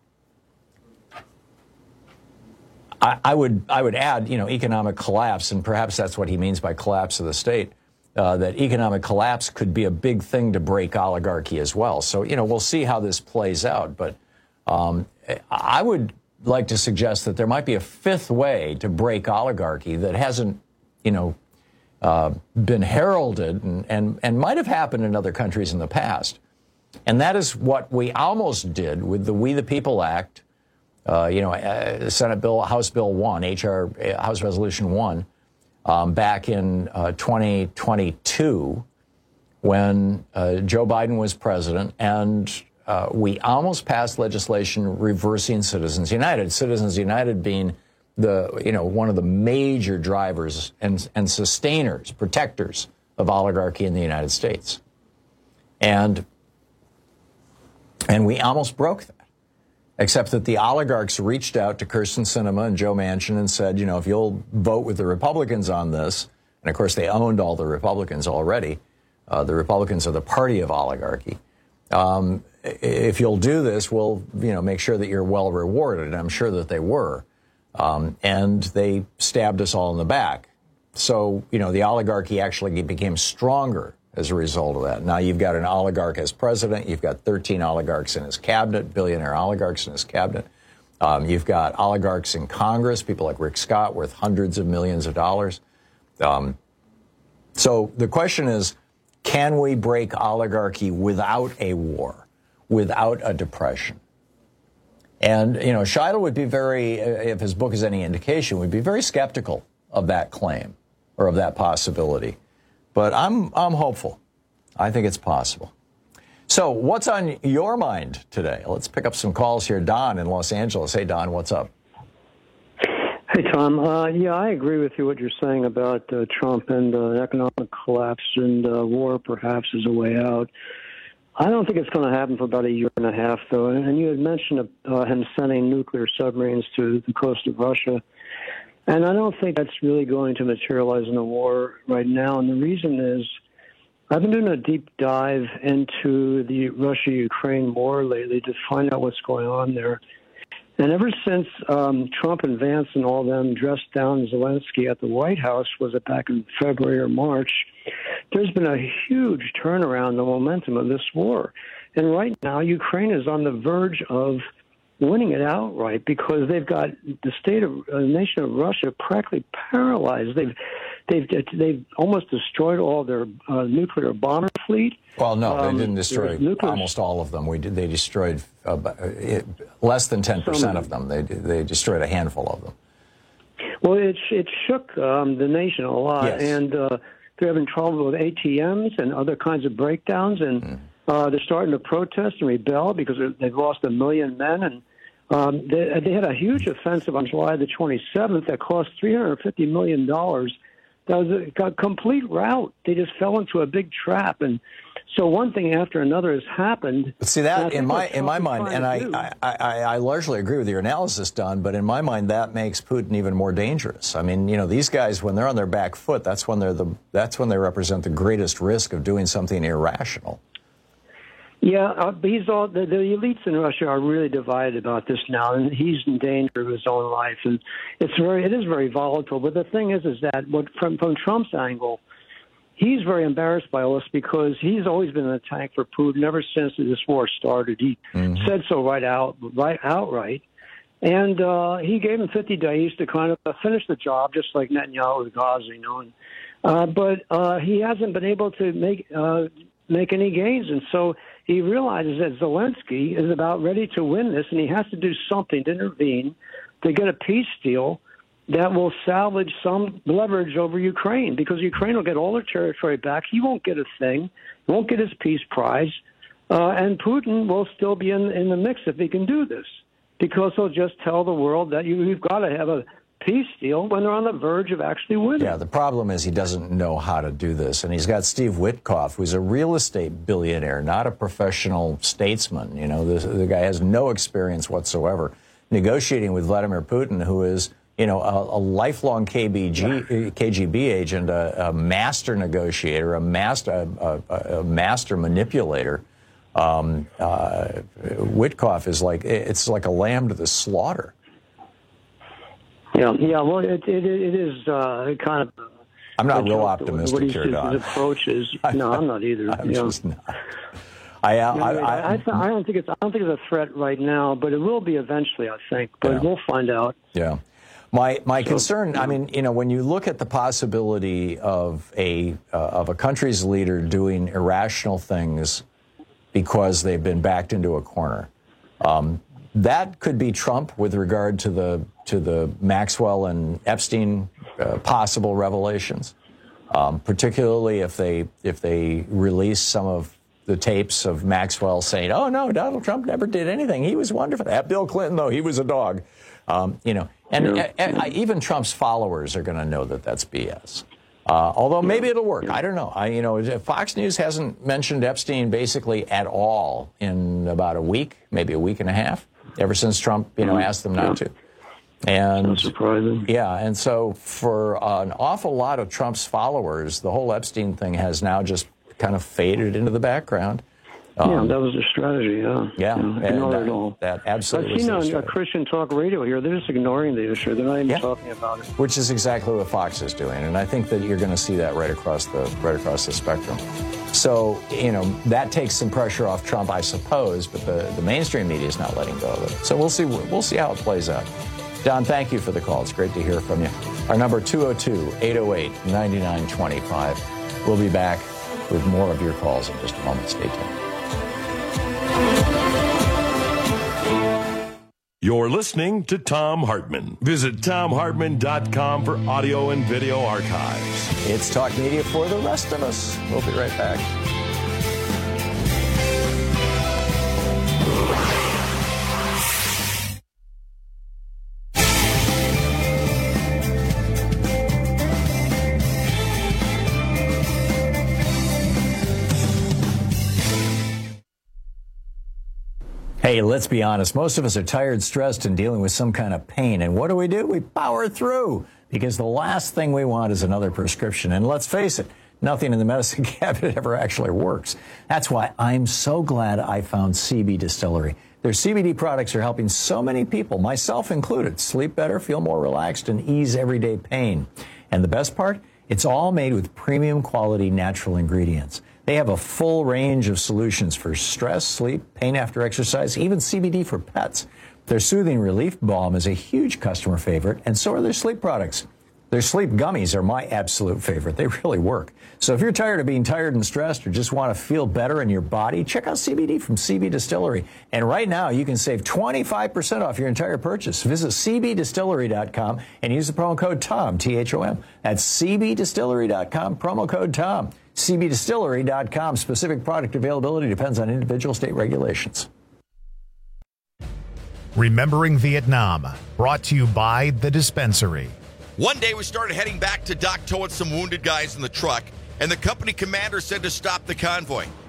I, I would I would add, you know, economic collapse, and perhaps that's what he means by collapse of the state, uh, that economic collapse could be a big thing to break oligarchy as well. So, you know, we'll see how this plays out. But um, I would like to suggest that there might be a fifth way to break oligarchy that hasn't, you know, uh, been heralded and, and, and might have happened in other countries in the past. And that is what we almost did with the We the People Act. Uh, you know, uh, Senate Bill, House Bill one, H R, uh, House Resolution one, um, back in uh, twenty twenty-two, when uh, Joe Biden was president, and uh, we almost passed legislation reversing Citizens United. Citizens United being the, you know, one of the major drivers and and sustainers, protectors of oligarchy in the United States, and and we almost broke that. Except that the oligarchs reached out to Kyrsten Sinema and Joe Manchin and said, you know, if you'll vote with the Republicans on this, and of course they owned all the Republicans already, uh, the Republicans are the party of oligarchy. Um, if you'll do this, we'll, you know, make sure that you're well rewarded. And I'm sure that they were. Um, and they stabbed us all in the back. So, you know, the oligarchy actually became stronger as a result of that. Now you've got an oligarch as president. You've got thirteen oligarchs in his cabinet, billionaire oligarchs in his cabinet. Um, you've got oligarchs in Congress, people like Rick Scott, worth hundreds of millions of dollars. Um, so the question is, can we break oligarchy without a war, without a depression? And, you know, Scheidel would be very, if his book is any indication, would be very skeptical of that claim or of that possibility. But I'm I'm hopeful. I think it's possible. So what's on your mind today? Let's pick up some calls here. Don in Los Angeles. Hey, Don, what's up? Hey, Tom. Uh, yeah, I agree with you what you're saying about uh, Trump and uh, economic collapse and uh, war perhaps is a way out. I don't think it's going to happen for about a year and a half, though. And you had mentioned uh, him sending nuclear submarines to the coast of Russia. And I don't think that's really going to materialize in a war right now. And the reason is I've been doing a deep dive into the Russia-Ukraine war lately to find out what's going on there. And ever since um, Trump and Vance and all them dressed down Zelensky at the White House, was it back in February or March, there's been a huge turnaround in the momentum of this war. And right now, Ukraine is on the verge of winning it outright because they've got the state of uh, nation of Russia practically paralyzed. They've they've they've almost destroyed all their uh, nuclear bomber fleet. Well, no, Um, they didn't destroy nuclear- almost all of them. We did, they destroyed uh, it, less than ten percent of them. They they destroyed a handful of them. Well, it it shook um, the nation a lot, Yes. and uh, they're having trouble with A T Ms and other kinds of breakdowns, and Mm. uh, they're starting to protest and rebel because they're- they've lost a million men, and um, they, they had a huge offensive on July the twenty-seventh that cost three hundred fifty million dollars. That was a, a complete rout. They just fell into a big trap, and So one thing after another has happened. But see that in my in my mind, and I, I, I, I largely agree with your analysis, Don. But in my mind, that makes Putin even more dangerous. I mean, you know, these guys, when they're on their back foot, that's when they're the that's when they represent the greatest risk of doing something irrational. Yeah, uh, he's all the, the elites in Russia are really divided about this now, and he's in danger of his own life, and it's very it is very volatile. But the thing is, is that what from from Trump's angle, he's very embarrassed by all this because he's always been in the tank for Putin ever since this war started. He mm-hmm. said so right out, right outright, and uh, he gave him fifty days to kind of finish the job, just like Netanyahu with Gaza, you know. And, uh, but uh, he hasn't been able to make uh, make any gains, and so he realizes that Zelensky is about ready to win this, and he has to do something to intervene to get a peace deal that will salvage some leverage over Ukraine, because Ukraine will get all their territory back. He won't get a thing. He won't get his peace prize. Uh, and Putin will still be in, in the mix if he can do this, because he'll just tell the world that you, you've got to have a peace deal when they're on the verge of actually winning. Yeah, the problem is he doesn't know how to do this. And he's got Steve Witkoff, who's a real estate billionaire, not a professional statesman. You know, the, the guy has no experience whatsoever negotiating with Vladimir Putin, who is, you know, a, a lifelong K B G, K G B agent, a, a master negotiator, a master, a, a, a master manipulator. Um, uh, Witkoff is like, it's like a lamb to the slaughter. Yeah, yeah. Well, it it, it is uh, kind of. Uh, I'm not real optimistic what here, his, Don. his approach is. No, I'm not either. I'm yeah. just not. I, uh, yeah, I, I, I, I, th- I don't think it's. I don't think it's a threat right now, but it will be eventually. I think, but yeah. we'll find out. Yeah. My my so, concern. I mean, you know, when you look at the possibility of a uh, of a country's leader doing irrational things because they've been backed into a corner. Um, That could be Trump with regard to the to the Maxwell and Epstein uh, possible revelations, um, particularly if they if they release some of the tapes of Maxwell saying, "Oh no, Donald Trump never did anything. He was wonderful." That Bill Clinton, though, he was a dog. Um, you know, and yeah. a, a, even Trump's followers are going to know that that's B S. Uh, although maybe it'll work. I don't know. I, you know, Fox News hasn't mentioned Epstein basically at all in about a week, maybe a week and a half. Ever since Trump, you know, mm-hmm. asked them not yeah. to. And That's surprising. Yeah, and so for uh, an awful lot of Trump's followers, the whole Epstein thing has now just kind of faded into the background. Um, yeah, that was their strategy, yeah. Yeah, yeah and ignore that, it all. that absolutely I've seen was on their a Christian talk radio here, they're just ignoring the issue. They're not even yeah. talking about it. Which is exactly what Fox is doing, and I think that you're going to see that right across the right across the spectrum. So, you know, that takes some pressure off Trump, I suppose, but the, the mainstream media is not letting go of it. So we'll see we'll see how it plays out. Don, thank you for the call. It's great to hear from you. Our number two oh two, eight oh eight, nine nine two five. We'll be back with more of your calls in just a moment. Stay tuned. You're listening to Thom Hartmann. Visit Thom Hartmann dot com for audio and video archives. It's Talk Media for the rest of us. We'll be right back. Hey, let's be honest. Most of us are tired, stressed, and dealing with some kind of pain. And what do we do? We power through, because the last thing we want is another prescription. And let's face it, nothing in the medicine cabinet ever actually works. That's why I'm so glad I found C B Distillery. Their C B D products are helping so many people, myself included, sleep better, feel more relaxed, and ease everyday pain. And the best part? It's all made with premium quality natural ingredients. They have a full range of solutions for stress, sleep, pain after exercise, even C B D for pets. Their Soothing Relief Balm is a huge customer favorite, and so are their sleep products. Their sleep gummies are my absolute favorite. They really work. So if you're tired of being tired and stressed or just want to feel better in your body, check out C B D from C B Distillery. And right now, you can save twenty-five percent off your entire purchase. Visit C B distillery dot com and use the promo code TOM, T H O M. That's C B distillery dot com, promo code TOM. C B distillery dot com. Specific product availability depends on individual state regulations. Remembering Vietnam, brought to you by The Dispensary. One day we started heading back to Dak To with some wounded guys in the truck, and the company commander said to stop the convoy.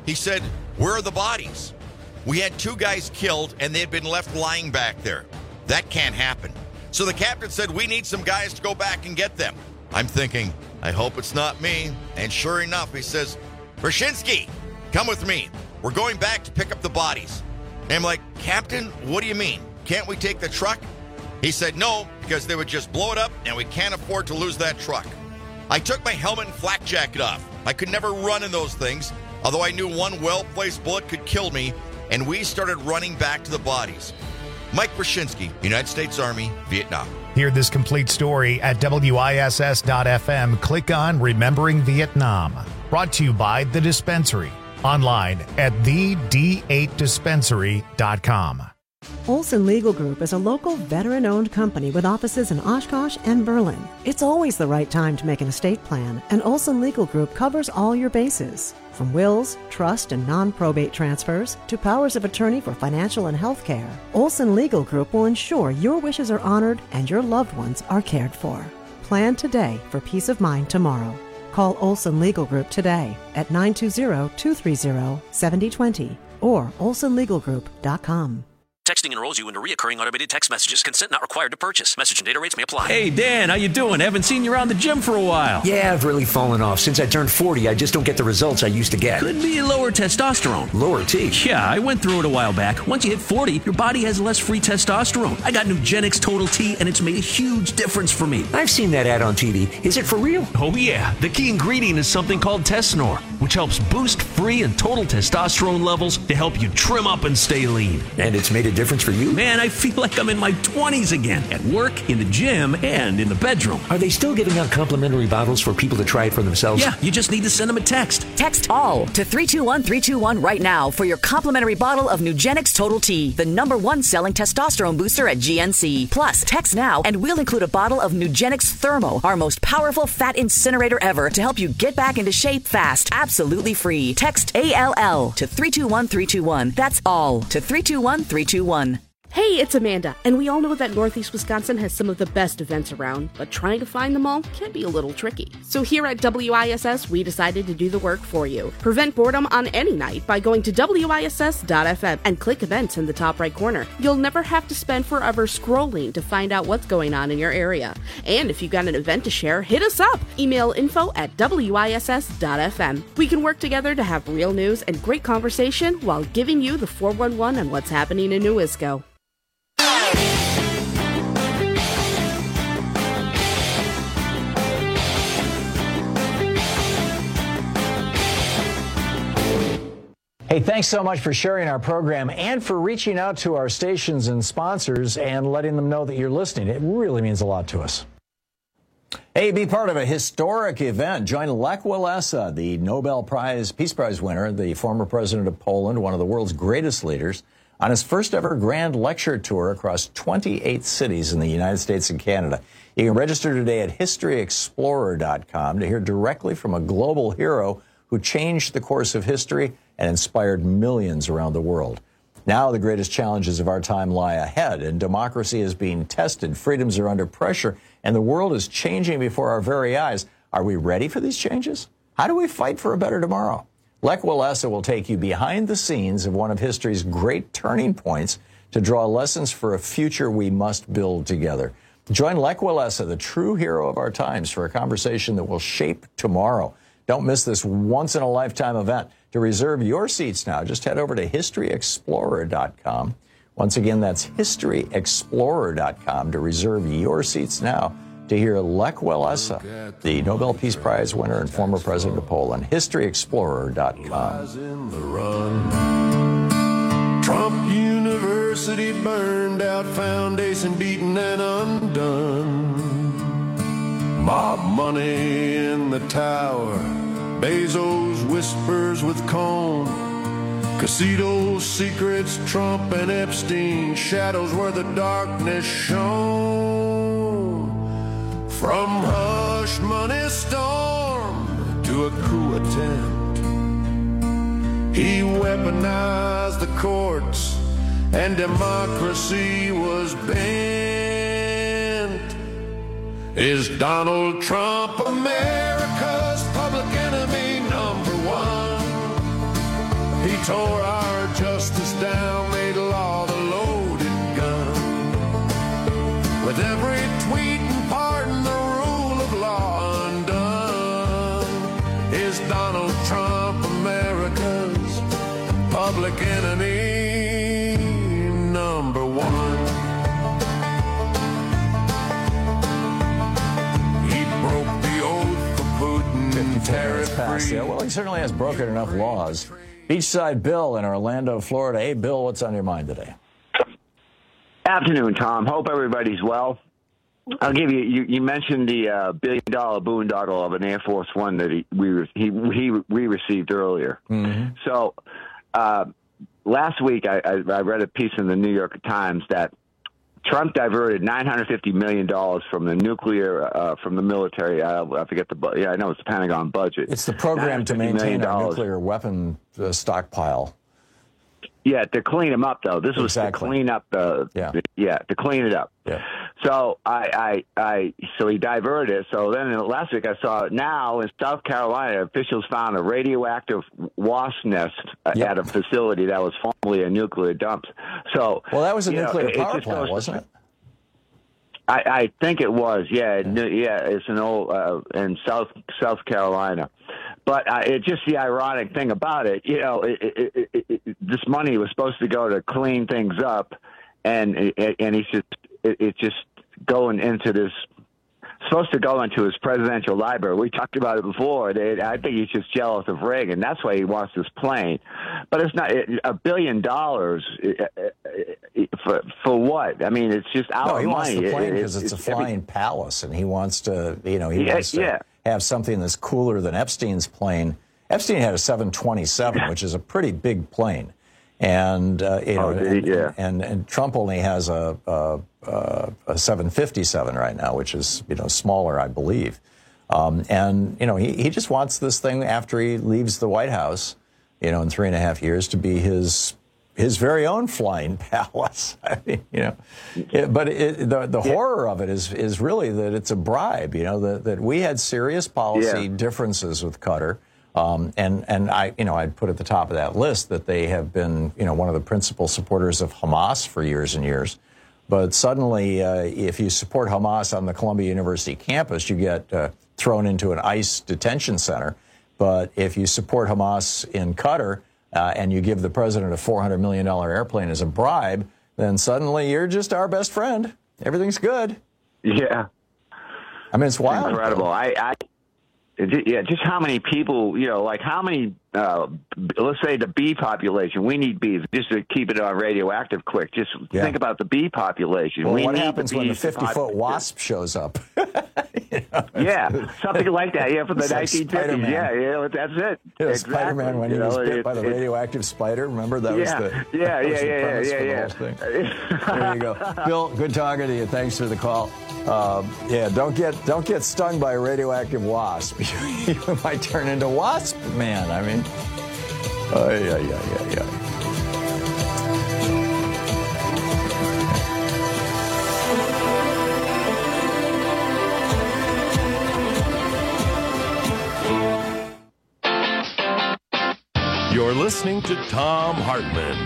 He said, where are the bodies? We had two guys killed, and they had been left lying back there. That can't happen. So the captain said, we need some guys to go back and get them. I'm thinking, I hope it's not me. And sure enough, he says, Brzezinski, come with me. We're going back to pick up the bodies. And I'm like, Captain, what do you mean? Can't we take the truck? He said, no, because they would just blow it up, and we can't afford to lose that truck. I took my helmet and flak jacket off. I could never run in those things, although I knew one well-placed bullet could kill me, and we started running back to the bodies. Mike Brzezinski, United States Army, Vietnam. Hear this complete story at W I S S dot F M. Click on Remembering Vietnam. Brought to you by The Dispensary. Online at the D eight dispensary dot com. Olson Legal Group is a local veteran-owned company with offices in Oshkosh and Berlin. It's always the right time to make an estate plan, and Olson Legal Group covers all your bases. From wills, trust, and non-probate transfers to powers of attorney for financial and health care, Olson Legal Group will ensure your wishes are honored and your loved ones are cared for. Plan today for peace of mind tomorrow. Call Olson Legal Group today at nine two zero, two three zero, seven zero two zero or olson legal group dot com. Texting enrolls you into recurring automated text messages. Consent not required to purchase. Message and data rates may apply. Hey, Dan, how you doing? Haven't seen you around the gym for a while. Yeah, I've really fallen off. Since I turned forty, I just don't get the results I used to get. Could be lower testosterone. Lower T? Yeah, I went through it a while back. Once you hit forty, your body has less free testosterone. I got Nugenix Total T, and it's made a huge difference for me. I've seen that ad on T V. Is it for real? Oh, yeah. The key ingredient is something called Tesnor, which helps boost free and total testosterone levels to help you trim up and stay lean. And it's made a difference for you? Man, I feel like I'm in my twenties again, at work, in the gym, and in the bedroom. Are they still giving out complimentary bottles for people to try it for themselves? Yeah, you just need to send them a text. Text ALL to three two one three two one right now for your complimentary bottle of Nugenix Total T, the number one selling testosterone booster at G N C. Plus, text now and we'll include a bottle of Nugenix Thermo, our most powerful fat incinerator ever, to help you get back into shape fast, absolutely free. Text A L L to three two one three two one. That's ALL to three two one three two one. Hey, it's Amanda, and we all know that Northeast Wisconsin has some of the best events around, but trying to find them all can be a little tricky. So here at W I S S, we decided to do the work for you. Prevent boredom on any night by going to W I S S dot F M and click events in the top right corner. You'll never have to spend forever scrolling to find out what's going on in your area. And if you've got an event to share, hit us up. Email info at W I S S dot F M. We can work together to have real news and great conversation while giving you the four one one on what's happening in Newisco. Hey, thanks so much for sharing our program and for reaching out to our stations and sponsors and letting them know that you're listening. It really means a lot to us. Hey, be part of a historic event. Join Lech Walesa, the Nobel Prize, Peace Prize winner, the former president of Poland, one of the world's greatest leaders, on his first ever grand lecture tour across twenty-eight cities in the United States and Canada. You can register today at history explorer dot com to hear directly from a global hero who changed the course of history and inspired millions around the world. Now the greatest challenges of our time lie ahead, and democracy is being tested, freedoms are under pressure, and the world is changing before our very eyes. Are we ready for these changes? How do we fight for a better tomorrow? Lech Walesa will take you behind the scenes of one of history's great turning points to draw lessons for a future we must build together. Join Lech Walesa, the true hero of our times, for a conversation that will shape tomorrow. Don't miss this once-in-a-lifetime event. To reserve your seats now, just head over to history explorer dot com. Once again, that's history explorer dot com to reserve your seats now to hear Lech Walesa, the Nobel Peace Prize winner and former president of Poland. history explorer dot com. Trump University burned out, foundation beaten and undone. Mob money in the tower, Bezos whispers with Cohn, Casito's secrets, Trump and Epstein, shadows where the darkness shone. From hush money storm to a coup attempt, he weaponized the courts and democracy was bent. Is Donald Trump America's public enemy number one? He tore our justice down, made law the loaded gun. With every tweet and pardon, the rule of law undone. Is Donald Trump America's public enemy number one? He broke the oath for Putin, tariff-free. Yeah, well, he certainly has broken enough laws. Beachside Bill in Orlando, Florida. Hey, Bill, what's on your mind today? Afternoon, Tom. Hope everybody's well. I'll give you, you, you mentioned the uh, billion-dollar boondoggle of an Air Force One that he, we, he, he, we received earlier. Mm-hmm. So uh, last week I, I, I read a piece in the New York Times that Trump diverted nine hundred fifty million dollars from the nuclear, uh, from the military. I, I forget the, bu- yeah, I know it's the Pentagon budget. It's the program to maintain a nuclear weapon uh, stockpile. Yeah, to clean them up, though. This was exactly. to clean up the, yeah. the, yeah, to clean it up. Yeah. So I, I, I, so he diverted it. So then last week I saw it. Now in South Carolina, officials found a radioactive wasp nest yep. at a facility that was formerly a nuclear dump. So well, that was a nuclear know, power it plant, wasn't it? I, I think it was. Yeah, yeah. yeah it's an old uh, in South South Carolina. But uh, it's just the ironic thing about it, you know, it, it, it, it, this money was supposed to go to clean things up, and and he's just it, it's just going into this, supposed to go into his presidential library. We talked about it before. They, I think he's just jealous of Reagan. That's why he wants this plane. But it's not it, a billion dollars for for what? I mean, it's just our no, he money. Wants the plane because it, it's, it's a flying every, palace, and he wants to, you know, he yeah, wants to. Yeah. have something that's cooler than Epstein's plane. Epstein had a seven twenty-seven, which is a pretty big plane, and uh, you know, oh, and, yeah. and and Trump only has a, a, a seven fifty-seven right now, which is you know smaller, I believe. Um, and you know, he he just wants this thing after he leaves the White House, you know, in three and a half years to be his his very own flying palace. I mean, you know, it, but it, the the yeah. horror of it is is really that it's a bribe. You know, that that we had serious policy yeah. differences with Qatar, um, and and I you know I'd put at the top of that list that they have been you know one of the principal supporters of Hamas for years and years. But suddenly, uh, if you support Hamas on the Columbia University campus, you get uh, thrown into an ICE detention center. But if you support Hamas in Qatar, Uh, and you give the president a four hundred million dollars airplane as a bribe, then suddenly you're just our best friend. Everything's good. Yeah. I mean, it's wild. Incredible. I, I, yeah, just how many people, you know, like how many, uh, let's say the bee population, we need bees, just to keep it on radioactive quick. Just yeah. think about the bee population. Well, we what need happens the when the fifty-foot wasp shows up? you know, yeah, something like that. Yeah, from the nineteen fifties. Like yeah, yeah, that's it. Yeah, exactly. Spider-Man when he you was know, bit it, by the it, radioactive spider. Remember that yeah, was the yeah, that was yeah, the yeah, premise yeah, for the yeah. whole thing. There you go, Bill. Good talking to you. Thanks for the call. Um, yeah, don't get don't get stung by a radioactive wasp. You might turn into Wasp Man. I mean, oh yeah, yeah, yeah, yeah. You're listening to Thom Hartmann.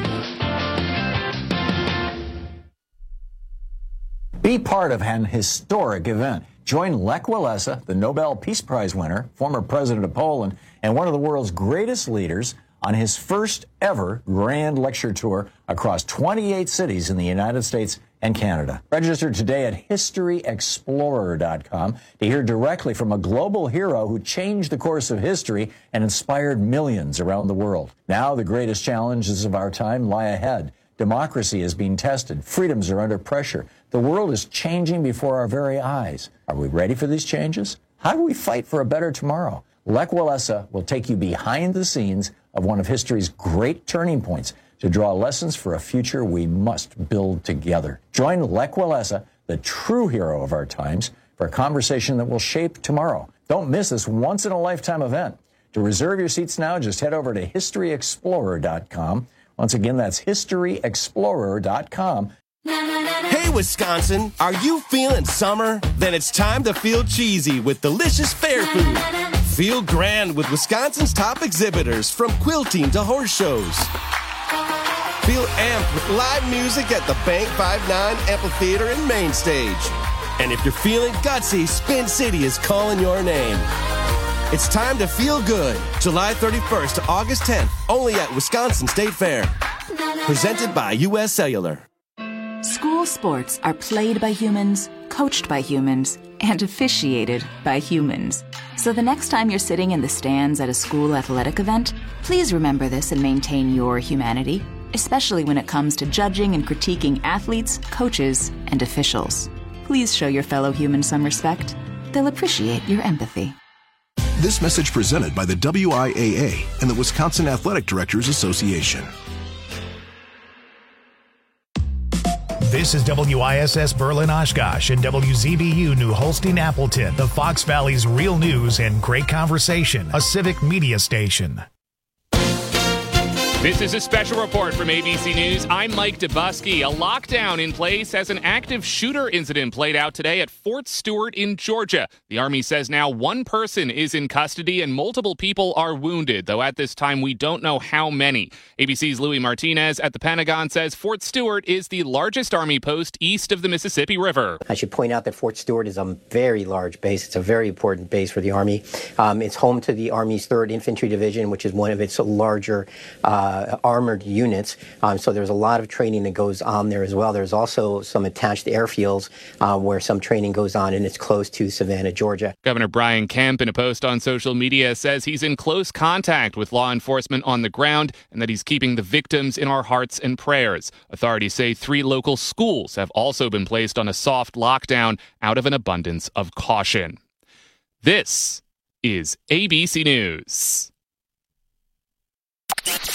Be part of an historic event. Join Lech Walesa, the Nobel Peace Prize winner, former president of Poland, and one of the world's greatest leaders on his first ever grand lecture tour across twenty-eight cities in the United States and Canada. Register today at history explorer dot com to hear directly from a global hero who changed the course of history and inspired millions around the world. Now the greatest challenges of our time lie ahead. Democracy is being tested. Freedoms are under pressure. The world is changing before our very eyes. Are we ready for these changes? How do we fight for a better tomorrow? Lech Walesa will take you behind the scenes of one of history's great turning points to draw lessons for a future we must build together. Join Lech Walesa, the true hero of our times, for a conversation that will shape tomorrow. Don't miss this once-in-a-lifetime event. To reserve your seats now, just head over to history explorer dot com. Once again, that's history explorer dot com. Hey, Wisconsin, are you feeling summer? Then it's time to feel cheesy with delicious fair food. Feel grand with Wisconsin's top exhibitors, from quilting to horse shows. Feel amped with live music at the Bank five nine Amphitheater and Main Stage. And if you're feeling gutsy, Spin City is calling your name. It's time to feel good. July thirty-first to August tenth, only at Wisconsin State Fair. Presented by U S Cellular. School sports are played by humans, coached by humans, and officiated by humans. So the next time you're sitting in the stands at a school athletic event, please remember this and maintain your humanity, especially when it comes to judging and critiquing athletes, coaches, and officials. Please show your fellow humans some respect. They'll appreciate your empathy. This message presented by the W I A A and the Wisconsin Athletic Directors Association. This is W I S S Berlin Oshkosh and W Z B U New Holstein Appleton, the Fox Valley's real news and great conversation, a civic media station. This is a special report from A B C News. I'm Mike Dubusky. A lockdown in place as an active shooter incident played out today at Fort Stewart in Georgia. The Army says now one person is in custody and multiple people are wounded, though at this time we don't know how many. A B C's Louis Martinez at the Pentagon says Fort Stewart is the largest Army post east of the Mississippi River. I should point out that Fort Stewart is a very large base. It's a very important base for the Army. Um, it's home to the Army's third Infantry Division, which is one of its larger uh, Uh, armored units, um, so there's a lot of training that goes on there as well. There's also some attached airfields uh, where some training goes on, and it's close to Savannah, Georgia. Governor Brian Kemp, in a post on social media, says he's in close contact with law enforcement on the ground and that he's keeping the victims in our hearts and prayers. Authorities say three local schools have also been placed on a soft lockdown out of an abundance of caution. This is A B C News.